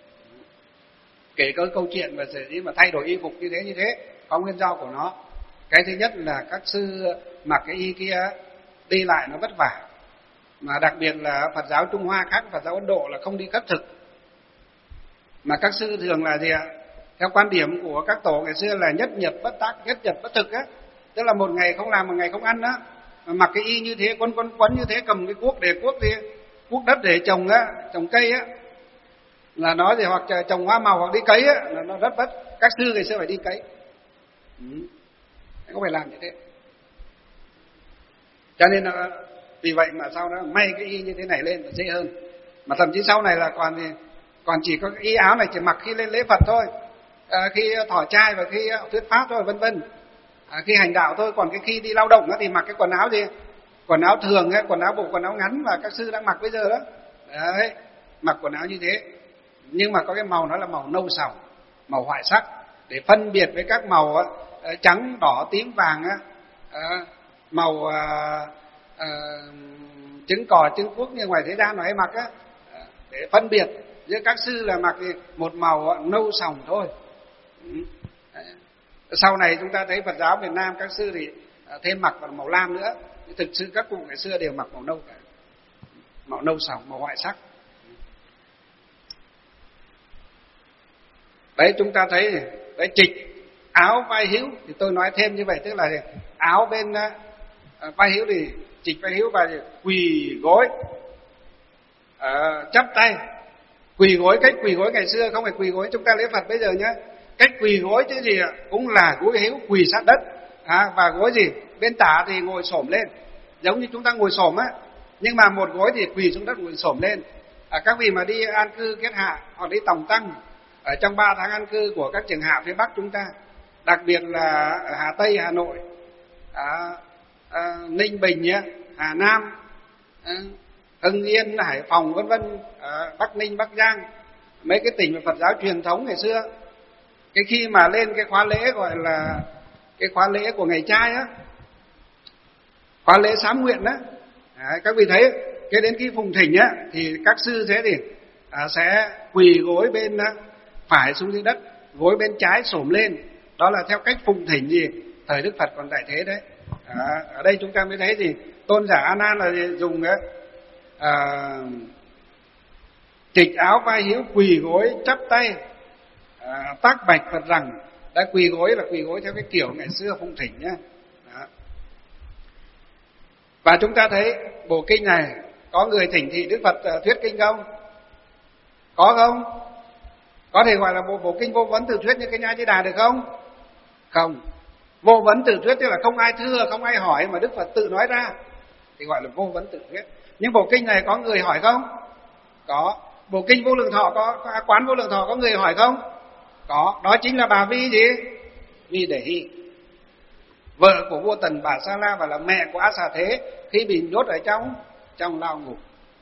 kể có câu chuyện và gì mà thay đổi y phục như thế như thế có nguyên do của nó. Cái thứ nhất là các sư mặc cái y kia đi lại nó vất vả, mà đặc biệt là Phật giáo Trung Hoa khác Phật giáo Ấn Độ là không đi khất thực, mà các sư thường là gì ạ? Theo quan điểm của các tổ ngày xưa là nhất nhật bất tác, nhất nhật bất thực á, tức là một ngày không làm một ngày không ăn á, mà mặc cái y như thế, quấn quấn quấn như thế, cầm cái cuốc để cuốc thì cuốc đất để trồng á, trồng cây á, là nó thì hoặc trồng hoa màu hoặc đi cấy á, là nó rất vất. Các sư ngày xưa phải đi cấy, ừ. Có phải làm như thế. Cho nên là vì vậy mà sau đó may cái y như thế này lên là dễ hơn. Mà thậm chí sau này là còn thì còn chỉ có cái y áo này chỉ mặc khi lên lễ Phật thôi, à, khi thọ trai và khi thuyết pháp thôi, vân vân, à, khi hành đạo thôi. Còn cái khi đi lao động đó thì mặc cái quần áo gì, quần áo thường ấy, quần áo bộ quần áo ngắn mà các sư đang mặc bây giờ đó. Đấy, mặc quần áo như thế, nhưng mà có cái màu nó là màu nâu sòng, màu hoại sắc, để phân biệt với các màu á, trắng, đỏ, tím, vàng á, à, màu à, à, trứng cò, trứng cuốc như ngoài thế gian nó hay mặc á, để phân biệt. Giữa các sư là mặc một màu nâu sòng thôi. Sau này chúng ta thấy Phật giáo Việt Nam các sư thì thêm mặc màu lam nữa. Thực sự các cụ ngày xưa đều mặc màu nâu cả, màu nâu sòng, màu hoại sắc. Đấy, chúng ta thấy đấy, trịch áo vai hữu thì tôi nói thêm như vậy, tức là áo bên uh, vai hữu thì trịch vai hữu và quỳ gối, uh, chắp tay. Quỳ gối, cách quỳ gối ngày xưa không phải quỳ gối chúng ta lễ Phật bây giờ nhé. Cách quỳ gối chứ gì ạ? Cũng là gối hữu, quỳ sát đất, à, và gối gì bên tả thì ngồi xổm lên, giống như chúng ta ngồi xổm á, nhưng mà một gối thì quỳ xuống đất, ngồi xổm lên. À, các vị mà đi an cư kết hạ hoặc đi tòng tăng ở trong ba tháng an cư của các trường hạ phía Bắc chúng ta, đặc biệt là ở Hà Tây, Hà Nội, à, à, Ninh Bình nhé, Hà Nam, à, Hưng Yên, Hải Phòng vân vân, à, Bắc Ninh, Bắc Giang, mấy cái tỉnh Phật giáo truyền thống ngày xưa, cái khi mà lên cái khóa lễ gọi là cái khóa lễ của ngày trai á, khóa lễ sám nguyện á, à, các vị thấy cái đến khi phùng thỉnh á thì các sư thế thì à, sẽ quỳ gối bên á, phải xuống dưới đất, gối bên trái xổm lên, đó là theo cách phùng thỉnh gì thời Đức Phật còn tại thế đấy. À, ở đây chúng ta mới thấy gì tôn giả A Nan là dùng á, à, trịch áo vai hữu, quỳ gối chắp tay, à, tác bạch Phật rằng. Đã quỳ gối là quỳ gối theo cái kiểu ngày xưa phùng thỉnh nhá. Đó. Và chúng ta thấy bộ kinh này có người thỉnh thị Đức Phật uh, thuyết kinh không? Có không? Có thể gọi là bộ, bộ kinh vô vấn tự thuyết như cái Nha Di Đà được không? Không. Vô vấn tự thuyết tức là không ai thưa, không ai hỏi mà Đức Phật tự nói ra thì gọi là vô vấn tự thuyết. Nhưng bộ kinh này có người hỏi không? Có. Bộ kinh Vô Lượng Thọ có, có quán Vô Lượng Thọ có người hỏi không? Có. Đó chính là bà Vi gì? Vi Đề Hy, vợ của vua Tần Bà Sa La và là mẹ của A Xà Thế khi bị nhốt ở trong trong lao ngục.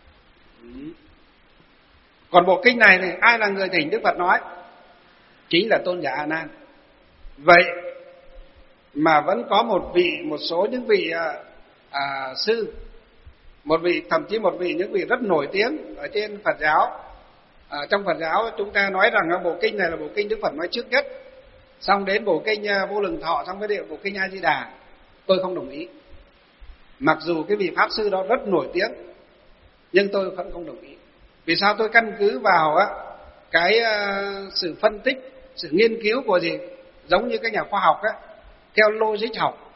Còn bộ kinh này thì ai là người thỉnh Đức Phật nói? Chính là tôn giả A Nan. Vậy mà vẫn có một vị, một số những vị à, à, sư, một vị, thậm chí một vị những vị rất nổi tiếng ở trên Phật giáo. À, trong Phật giáo chúng ta nói rằng bộ kinh này là bộ kinh Đức Phật nói trước nhất, xong đến bộ kinh Vô Lượng Thọ, xong với bộ kinh A Di Đà. Tôi không đồng ý. Mặc dù cái vị pháp sư đó rất nổi tiếng, nhưng tôi vẫn không đồng ý. Vì sao? Tôi căn cứ vào á cái uh, sự phân tích, sự nghiên cứu của gì, giống như các nhà khoa học á, theo logic học,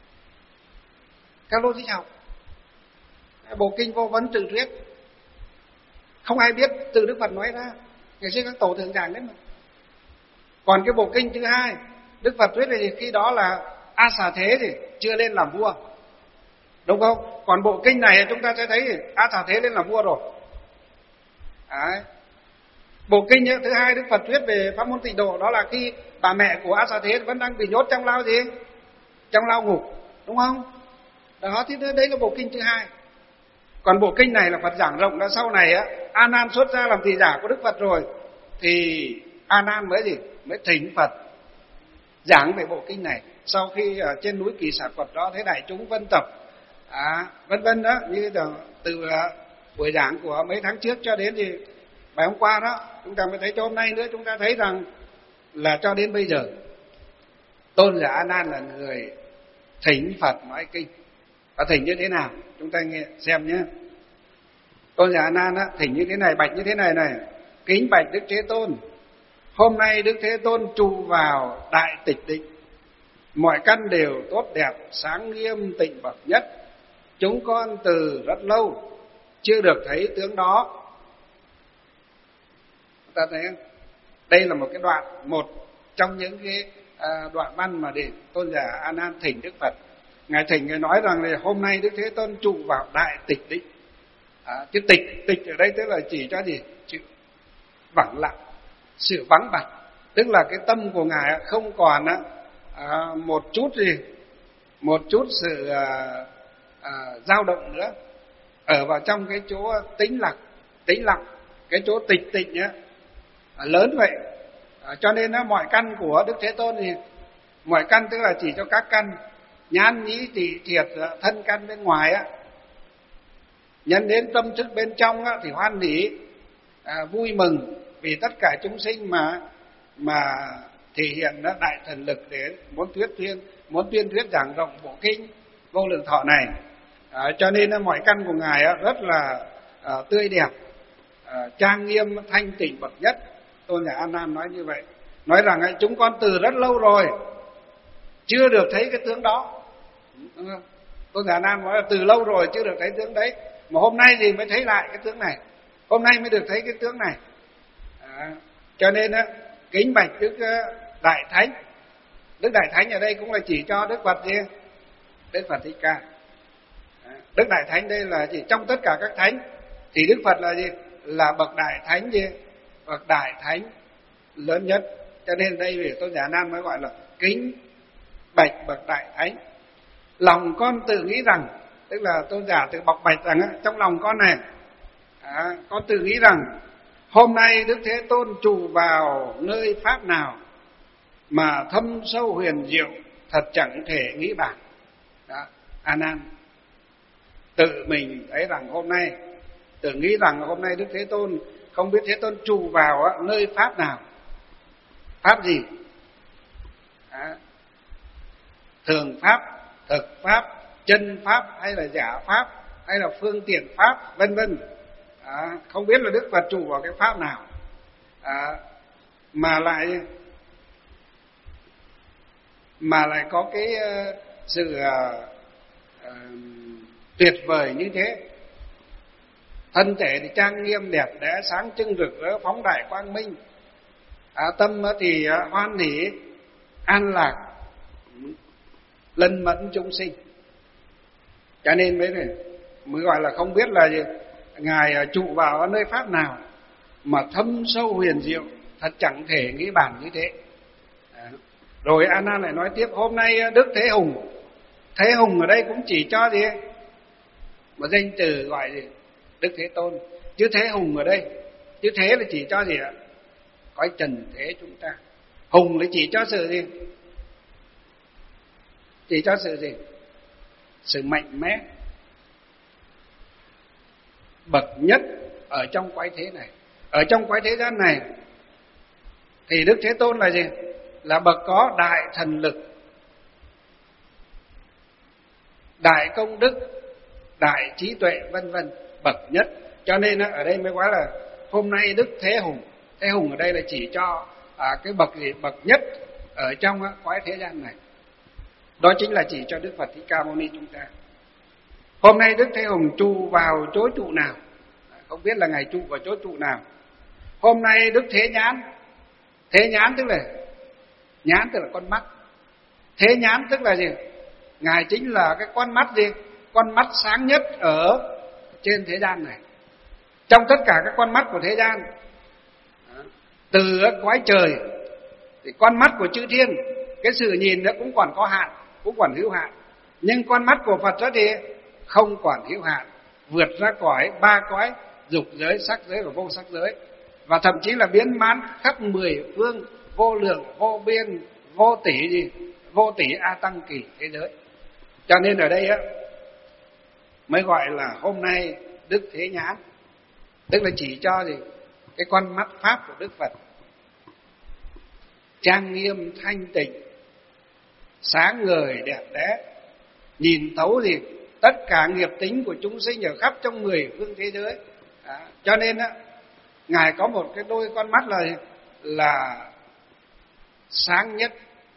theo logic học. Bộ kinh Vô Vấn Tự Thuyết không ai biết từ Đức Phật nói ra, ngày xưa các tổ thường giảng đấy mà. Còn cái bộ kinh thứ hai Đức Phật thuyết thì khi đó là A Xà Thế thì chưa lên làm vua, đúng không? Còn bộ kinh này chúng ta sẽ thấy A Xà Thế lên làm vua rồi. Đấy. Bộ kinh thứ hai Đức Phật thuyết về pháp môn tịnh độ, đó là khi bà mẹ của A Xà Thế vẫn đang bị nhốt trong lao gì? Trong lao ngục, đúng không? Đó, thì đấy là bộ kinh thứ hai. Còn bộ kinh này là Phật giảng rộng ra sau này á, A Nan xuất ra làm thị giả của Đức Phật rồi thì A Nan mới gì? Mới thỉnh Phật giảng về bộ kinh này. Sau khi ở trên núi Kỳ Xà Quật đó thấy đại chúng vân tập, à, vân vân đó, như từ, từ buổi giảng của mấy tháng trước cho đến thì bài hôm qua đó, chúng ta mới thấy cho hôm nay nữa, chúng ta thấy rằng là cho đến bây giờ tôn giả A Nan là người thỉnh Phật nói kinh. Và thỉnh như thế nào? Chúng ta nghe xem nhé. Tôn giả A Nan á, thỉnh như thế này, bạch như thế này này: kính bạch Đức Thế Tôn, hôm nay Đức Thế Tôn trụ vào đại tịch định, mọi căn đều tốt đẹp, sáng nghiêm tịnh bậc nhất. Chúng con từ rất lâu chưa được thấy tướng đó. Ta thấy không? Đây là một cái đoạn, một trong những cái à, đoạn văn mà để tôn giả A Nan thỉnh Đức Phật. Ngài thỉnh, Ngài nói rằng là hôm nay Đức Thế Tôn trụ vào đại tịch định. À, chứ tịch tịch ở đây tức là chỉ cho gì? Chữ vắng lặng, sự vắng bặt, tức là cái tâm của Ngài không còn á, à, một chút gì, một chút sự à, à, dao động nữa, ở vào trong cái chỗ tĩnh lặng, tĩnh lặng, cái chỗ tịch tịch nhá, à, lớn vậy, À, cho nên á, mọi căn của Đức Thế Tôn thì mọi căn tức là chỉ cho các căn nhãn nhĩ tỳ thiệt thân căn bên ngoài á, nhân đến tâm thức bên trong á, thì hoan hỷ à, vui mừng vì tất cả chúng sinh mà mà thể hiện đó, đại thần lực để muốn thuyết tuyên muốn tuyên thuyết giảng rộng bộ kinh Vô Lượng Thọ này. À, cho nên á, mọi căn của ngài á, rất là à, tươi đẹp, à, trang nghiêm thanh tịnh bậc nhất. Tôn giả A Nan nói như vậy, nói rằng ấy, chúng con từ rất lâu rồi chưa được thấy cái tướng đó. Tôn giả A Nan nói là từ lâu rồi chưa được thấy tướng đấy, mà hôm nay thì mới thấy lại cái tướng này, hôm nay mới được thấy cái tướng này. À, cho nên á, kính bạch Đức Đại Thánh. Đức Đại Thánh ở đây cũng là chỉ cho Đức Phật gì? Đức Phật Thích Ca. À, Đức Đại Thánh đây là gì? Trong tất cả các thánh thì Đức Phật là gì? Là bậc Đại Thánh gì? Bậc Đại Thánh lớn nhất. Cho nên đây vì Tôn giả A Nan mới gọi là kính bạch bậc Đại Thánh. Lòng con tự nghĩ rằng, tức là Tôn giả tự bộc bạch rằng trong lòng con này, à, con tự nghĩ rằng hôm nay Đức Thế Tôn trụ vào nơi pháp nào mà thâm sâu huyền diệu, thật chẳng thể nghĩ bàn. Đó, A Nan tự mình thấy rằng hôm nay, tự nghĩ rằng hôm nay Đức Thế Tôn không biết Thế Tôn trụ vào nơi pháp nào, pháp gì, à, thường pháp, thực pháp, chân pháp hay là giả pháp hay là phương tiện pháp, vân vân. À, không biết là Đức Phật trụ vào cái pháp nào, à, mà lại mà lại có cái uh, sự uh, uh, tuyệt vời như thế. Thân thể thì trang nghiêm đẹp đẽ, sáng trưng rực rỡ, phóng đại quang minh. À, tâm thì uh, hoan hỷ, an lạc, lân mẫn chúng sinh. Cho nên mới mới gọi là không biết là gì, ngài trụ vào ở nơi pháp nào mà thâm sâu huyền diệu, thật chẳng thể nghĩ bàn như thế. À, rồi A Nan lại nói tiếp, hôm nay Đức Thế Hùng, Thế Hùng ở đây cũng chỉ cho gì một danh từ gọi gì Đức Thế Tôn, chứ Thế Hùng ở đây, chứ Thế là chỉ cho gì ạ? Cõi trần thế chúng ta. Hùng là chỉ cho sự gì? Chỉ cho sự gì? Sự mạnh mẽ, bậc nhất ở trong quái thế này. Ở trong quái thế gian này thì Đức Thế Tôn là gì? Là bậc có đại thần lực, đại công đức, đại trí tuệ, vân vân, bậc nhất. Cho nên ở đây mới nói là hôm nay Đức Thế Hùng. Thế Hùng ở đây là chỉ cho à, cái bậc gì? Bậc nhất ở trong quái thế gian này. Đó chính là chỉ cho Đức Phật Thích Ca Mâu Ni chúng ta. Hôm nay Đức Thế Hùng trụ vào chỗ trụ nào? Không biết là ngài trụ vào chỗ trụ nào. Hôm nay Đức Thế Nhãn, Thế Nhãn tức là nhãn tức là con mắt. Thế Nhãn tức là gì? Ngài chính là cái con mắt gì? Con mắt sáng nhất ở trên thế gian này. Trong tất cả các con mắt của thế gian, từ cõi trời thì con mắt của chư thiên, cái sự nhìn đó cũng còn có hạn, cũng còn hữu hạn. Nhưng con mắt của Phật đó thì không còn hữu hạn, vượt ra cõi ba cõi dục giới, sắc giới và vô sắc giới, và thậm chí là biến mãn khắp mười phương, vô lượng, vô biên, vô tỷ gì, vô tỷ a tăng kỳ thế giới. Cho nên ở đây á mới gọi là hôm nay Đức Thế Nhãn, tức là chỉ cho gì cái con mắt pháp của Đức Phật, trang nghiêm thanh tịnh, sáng ngời đẹp đẽ, nhìn thấu gì tất cả nghiệp tính của chúng sinh ở khắp trong mười phương thế giới. À, cho nên á ngài có một cái đôi con mắt là là sáng nhất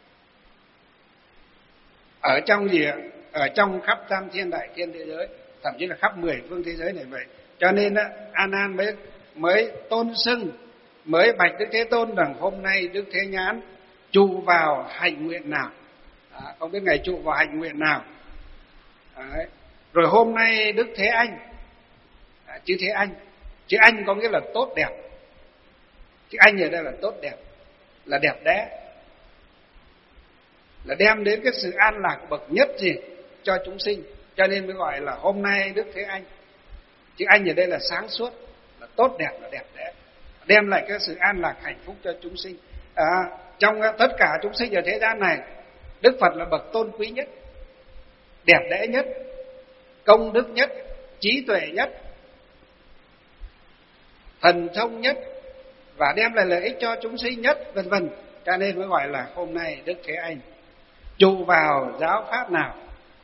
ở trong gì ạ? Ở trong khắp tam thiên đại thiên thế giới, thậm chí là khắp mười phương thế giới này vậy. Cho nên á A Nan mới mới tôn xưng, mới bạch Đức Thế Tôn rằng hôm nay Đức Thế Nhãn trụ vào hạnh nguyện nào. À, không biết ngài trụ vào hạnh nguyện nào. Đấy. Rồi hôm nay Đức Thế Anh, à, chữ Thế Anh, chữ Anh có nghĩa là tốt đẹp. Chữ Anh ở đây là tốt đẹp, là đẹp đẽ, là đem đến cái sự an lạc bậc nhất gì cho chúng sinh. Cho nên mới gọi là hôm nay Đức Thế Anh. Chữ Anh ở đây là sáng suốt, là tốt đẹp, là đẹp đẽ, đem lại cái sự an lạc hạnh phúc cho chúng sinh. à, trong tất cả chúng sinh ở thế gian này, Đức Phật là bậc tôn quý nhất, đẹp đẽ nhất, công đức nhất, trí tuệ nhất, thần thông nhất, và đem lại lợi ích cho chúng sinh nhất, vân vân. Cho nên mới gọi là hôm nay Đức Thế Anh trụ vào giáo pháp nào.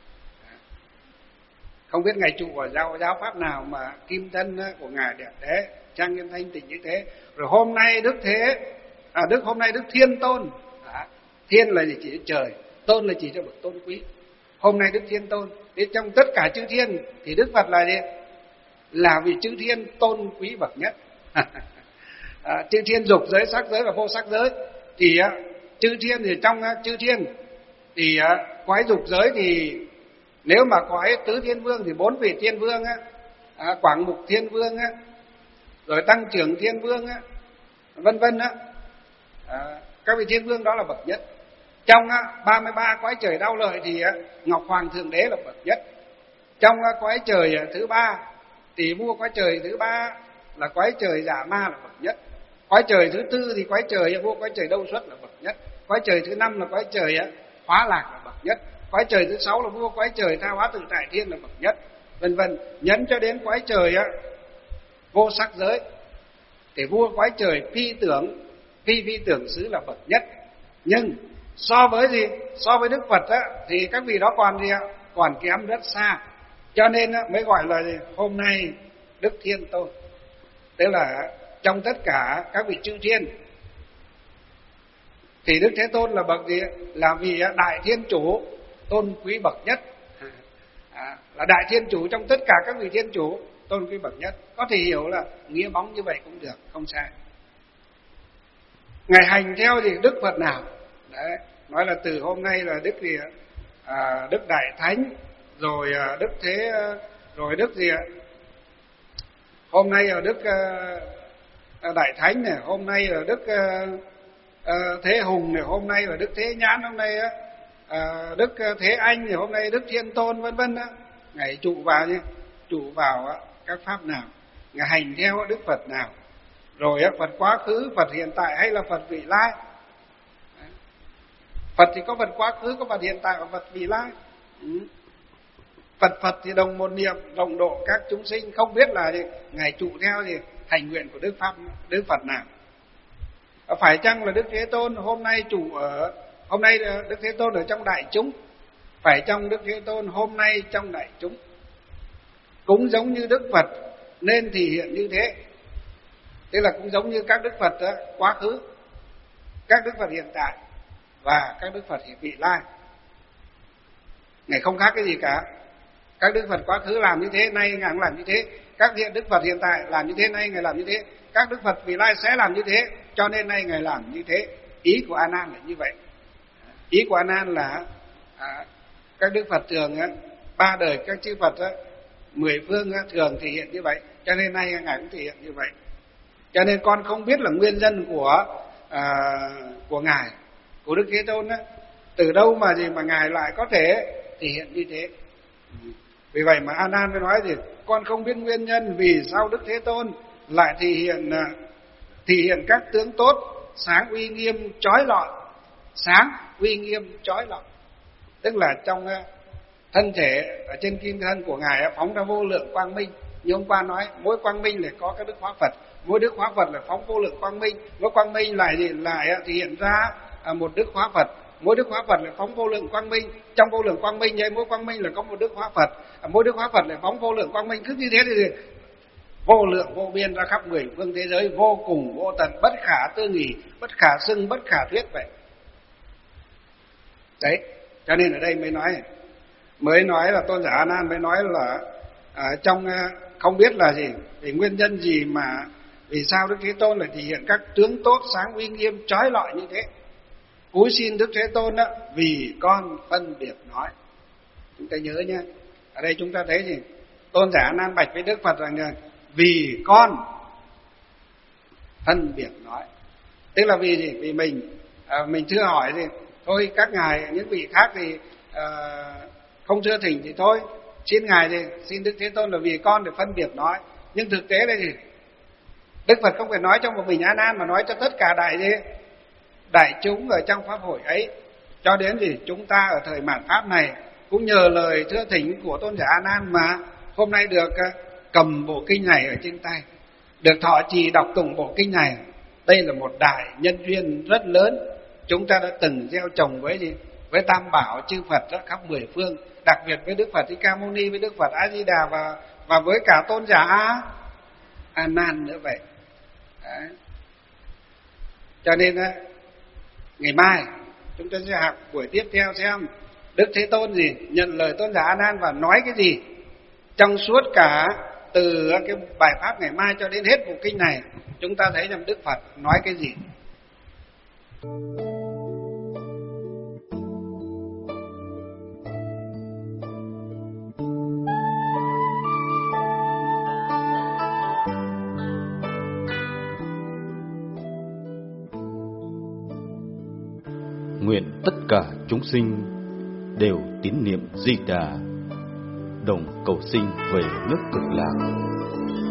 Không biết Ngài trụ vào giáo giáo pháp nào mà kim thân của Ngài đẹp đẽ, trang nghiêm thanh tịnh như thế. Rồi hôm nay Đức Thế à, Đức hôm nay Đức Thiên Tôn, à, Thiên là chỉ cho trời, Tôn là chỉ cho bậc tôn quý. Hôm nay Đức Thiên Tôn, thì trong tất cả chư thiên thì Đức Phật là gì? Là vì chư thiên tôn quý bậc nhất. à, chư thiên dục giới, sắc giới và vô sắc giới. Thì à, chư thiên thì trong à, chư thiên thì à, quái dục giới thì nếu mà quái tứ thiên vương thì bốn vị thiên vương á, à, quảng mục thiên vương á, rồi tăng trưởng thiên vương á, vân vân á, à, các vị thiên vương đó là bậc nhất. Trong á, ba mươi ba quái trời đau lợi thì á, Ngọc Hoàng Thượng Đế là bậc nhất. Trong á, quái trời thứ ba thì vua quái trời thứ ba là quái trời Giả Ma là bậc nhất. Quái trời thứ tư thì quái trời vua quái trời Đâu Xuất là bậc nhất. Quái trời thứ năm là quái trời á, Hóa Lạc là bậc nhất. Quái trời thứ sáu là vua quái trời Tha Hóa Tự Tại Thiên là bậc nhất, vân vân. Nhấn cho đến quái trời á, vô sắc giới thì vua quái trời Phi Tưởng Phi Phi Tưởng Xứ là bậc nhất. Nhưng so với gì? So với Đức Phật á, thì các vị đó còn gì ạ? Còn kém rất xa. Cho nên á, mới gọi là gì? Hôm nay Đức Thiên Tôn. Tức là trong tất cả các vị chư thiên thì Đức Thế Tôn là bậc gì? Là vì Đại Thiên Chủ, tôn quý bậc nhất. À, là Đại Thiên Chủ trong tất cả các vị Thiên Chủ, tôn quý bậc nhất. Có thể hiểu là nghĩa bóng như vậy cũng được, không sai. Ngài hành theo thì Đức Phật nào? Đấy, nói là từ hôm nay là Đức gì? À, Đức Đại Thánh, rồi Đức Thế, rồi Đức gì ạ? Hôm nay là Đức uh, Đại Thánh này, hôm nay là Đức uh, uh, Thế Hùng này, hôm nay là Đức Thế Nhãn, hôm nay uh, Đức Thế Anh này, hôm nay Đức Thiên Tôn, vân vân. Ngài trụ vào nhé, trụ vào uh, các pháp nào, Ngài hành theo Đức Phật nào, rồi uh, Phật quá khứ, Phật hiện tại hay là Phật vị lai. Phật thì có Phật quá khứ, có Phật hiện tại và Phật vị lai. Ừ. Phật Phật thì đồng một niệm, đồng độ các chúng sinh, không biết là gì, Ngài trụ theo gì hành nguyện của Đức Pháp Đức Phật nào. Phải chăng là Đức Thế Tôn hôm nay trụ ở hôm nay Đức Thế Tôn ở trong đại chúng? Phải chăng Đức Thế Tôn hôm nay trong đại chúng? Cũng giống như Đức Phật nên thì hiện như thế. Tức là cũng giống như các Đức Phật đó, quá khứ, các Đức Phật hiện tại và các Đức Phật hiện vị lai. Ngài không khác cái gì cả. Các Đức Phật quá khứ làm như thế, nay Ngài cũng làm như thế. Các hiện Đức Phật hiện tại làm như thế, nay Ngài làm như thế. Các Đức Phật vị lai sẽ làm như thế, cho nên nay Ngài làm như thế. Ý của A Nan là như vậy. Ý của A Nan là à, các Đức Phật thường á, ba đời các chư Phật á, mười phương á, thường thể hiện như vậy, cho nên nay Ngài cũng thể hiện như vậy. Cho nên con không biết là nguyên nhân của à, của Ngài, của Đức Thế Tôn á, từ đâu mà gì mà Ngài lại có thể thể hiện như thế. Vì vậy mà A Nan mới nói gì, con không biết nguyên nhân vì sao Đức Thế Tôn lại thể hiện thể hiện các tướng tốt, sáng uy nghiêm chói lọi, sáng uy nghiêm chói lọi. Tức là trong thân thể ở trên kim thân của Ngài phóng ra vô lượng quang minh. Như hôm qua nói, mỗi quang minh là có các đức hóa Phật, mỗi đức hóa Phật là phóng vô lượng quang minh, mỗi quang minh lại gì lại thể hiện ra một đức hóa Phật. Mỗi đức hóa Phật lại phóng vô lượng quang minh, trong vô lượng quang minh vậy mỗi quang minh là có một đức hóa Phật, mỗi đức hóa Phật lại phóng vô lượng quang minh, cứ như thế thì vô lượng vô biên ra khắp mười phương thế giới, vô cùng vô tận, bất khả tư nghì, bất khả xưng, bất khả thuyết vậy. Đấy, cho nên ở đây mới nói mới nói là Tôn giả A Nan mới nói là à, trong không biết là gì, vì nguyên nhân gì mà vì sao Đức Thế Tôn lại thể hiện các tướng tốt sáng uy nghiêm chói lọi như thế. Cúi xin Đức Thế Tôn đó, vì con phân biệt nói. Chúng ta nhớ nhé. Ở đây chúng ta thấy gì? Tôn giả A Nan bạch với Đức Phật rằng vì con phân biệt nói. Tức là vì gì? Vì mình à, mình chưa hỏi gì. Thôi các ngài, những vị khác thì à, không chưa thỉnh thì thôi. Xin ngài thì xin Đức Thế Tôn là vì con để phân biệt nói. Nhưng thực tế là gì? Đức Phật không phải nói cho một mình A Nan mà nói cho tất cả đại gì? đại chúng ở trong pháp hội ấy, cho đến gì chúng ta ở thời mạt pháp này cũng nhờ lời thưa thỉnh của tôn giả A Nan mà hôm nay được cầm bộ kinh này ở trên tay, được thọ trì đọc tụng bộ kinh này. Đây là một đại nhân duyên rất lớn chúng ta đã từng gieo trồng với gì với Tam Bảo chư Phật rất khắp mười phương, đặc biệt với Đức Phật Thích Ca Mâu Ni, với Đức Phật A Di Đà và và với cả tôn giả A, A Nan nữa vậy. Đấy. Cho nên á, ngày mai chúng ta sẽ học buổi tiếp theo xem Đức Thế Tôn gì nhận lời tôn giả A Nan và nói cái gì trong suốt cả từ cái bài pháp ngày mai cho đến hết bộ kinh này, chúng ta thấy rằng Đức Phật nói cái gì. Nguyện tất cả chúng sinh đều tín niệm Di Đà, đồng cầu sinh về nước Cực Lạc.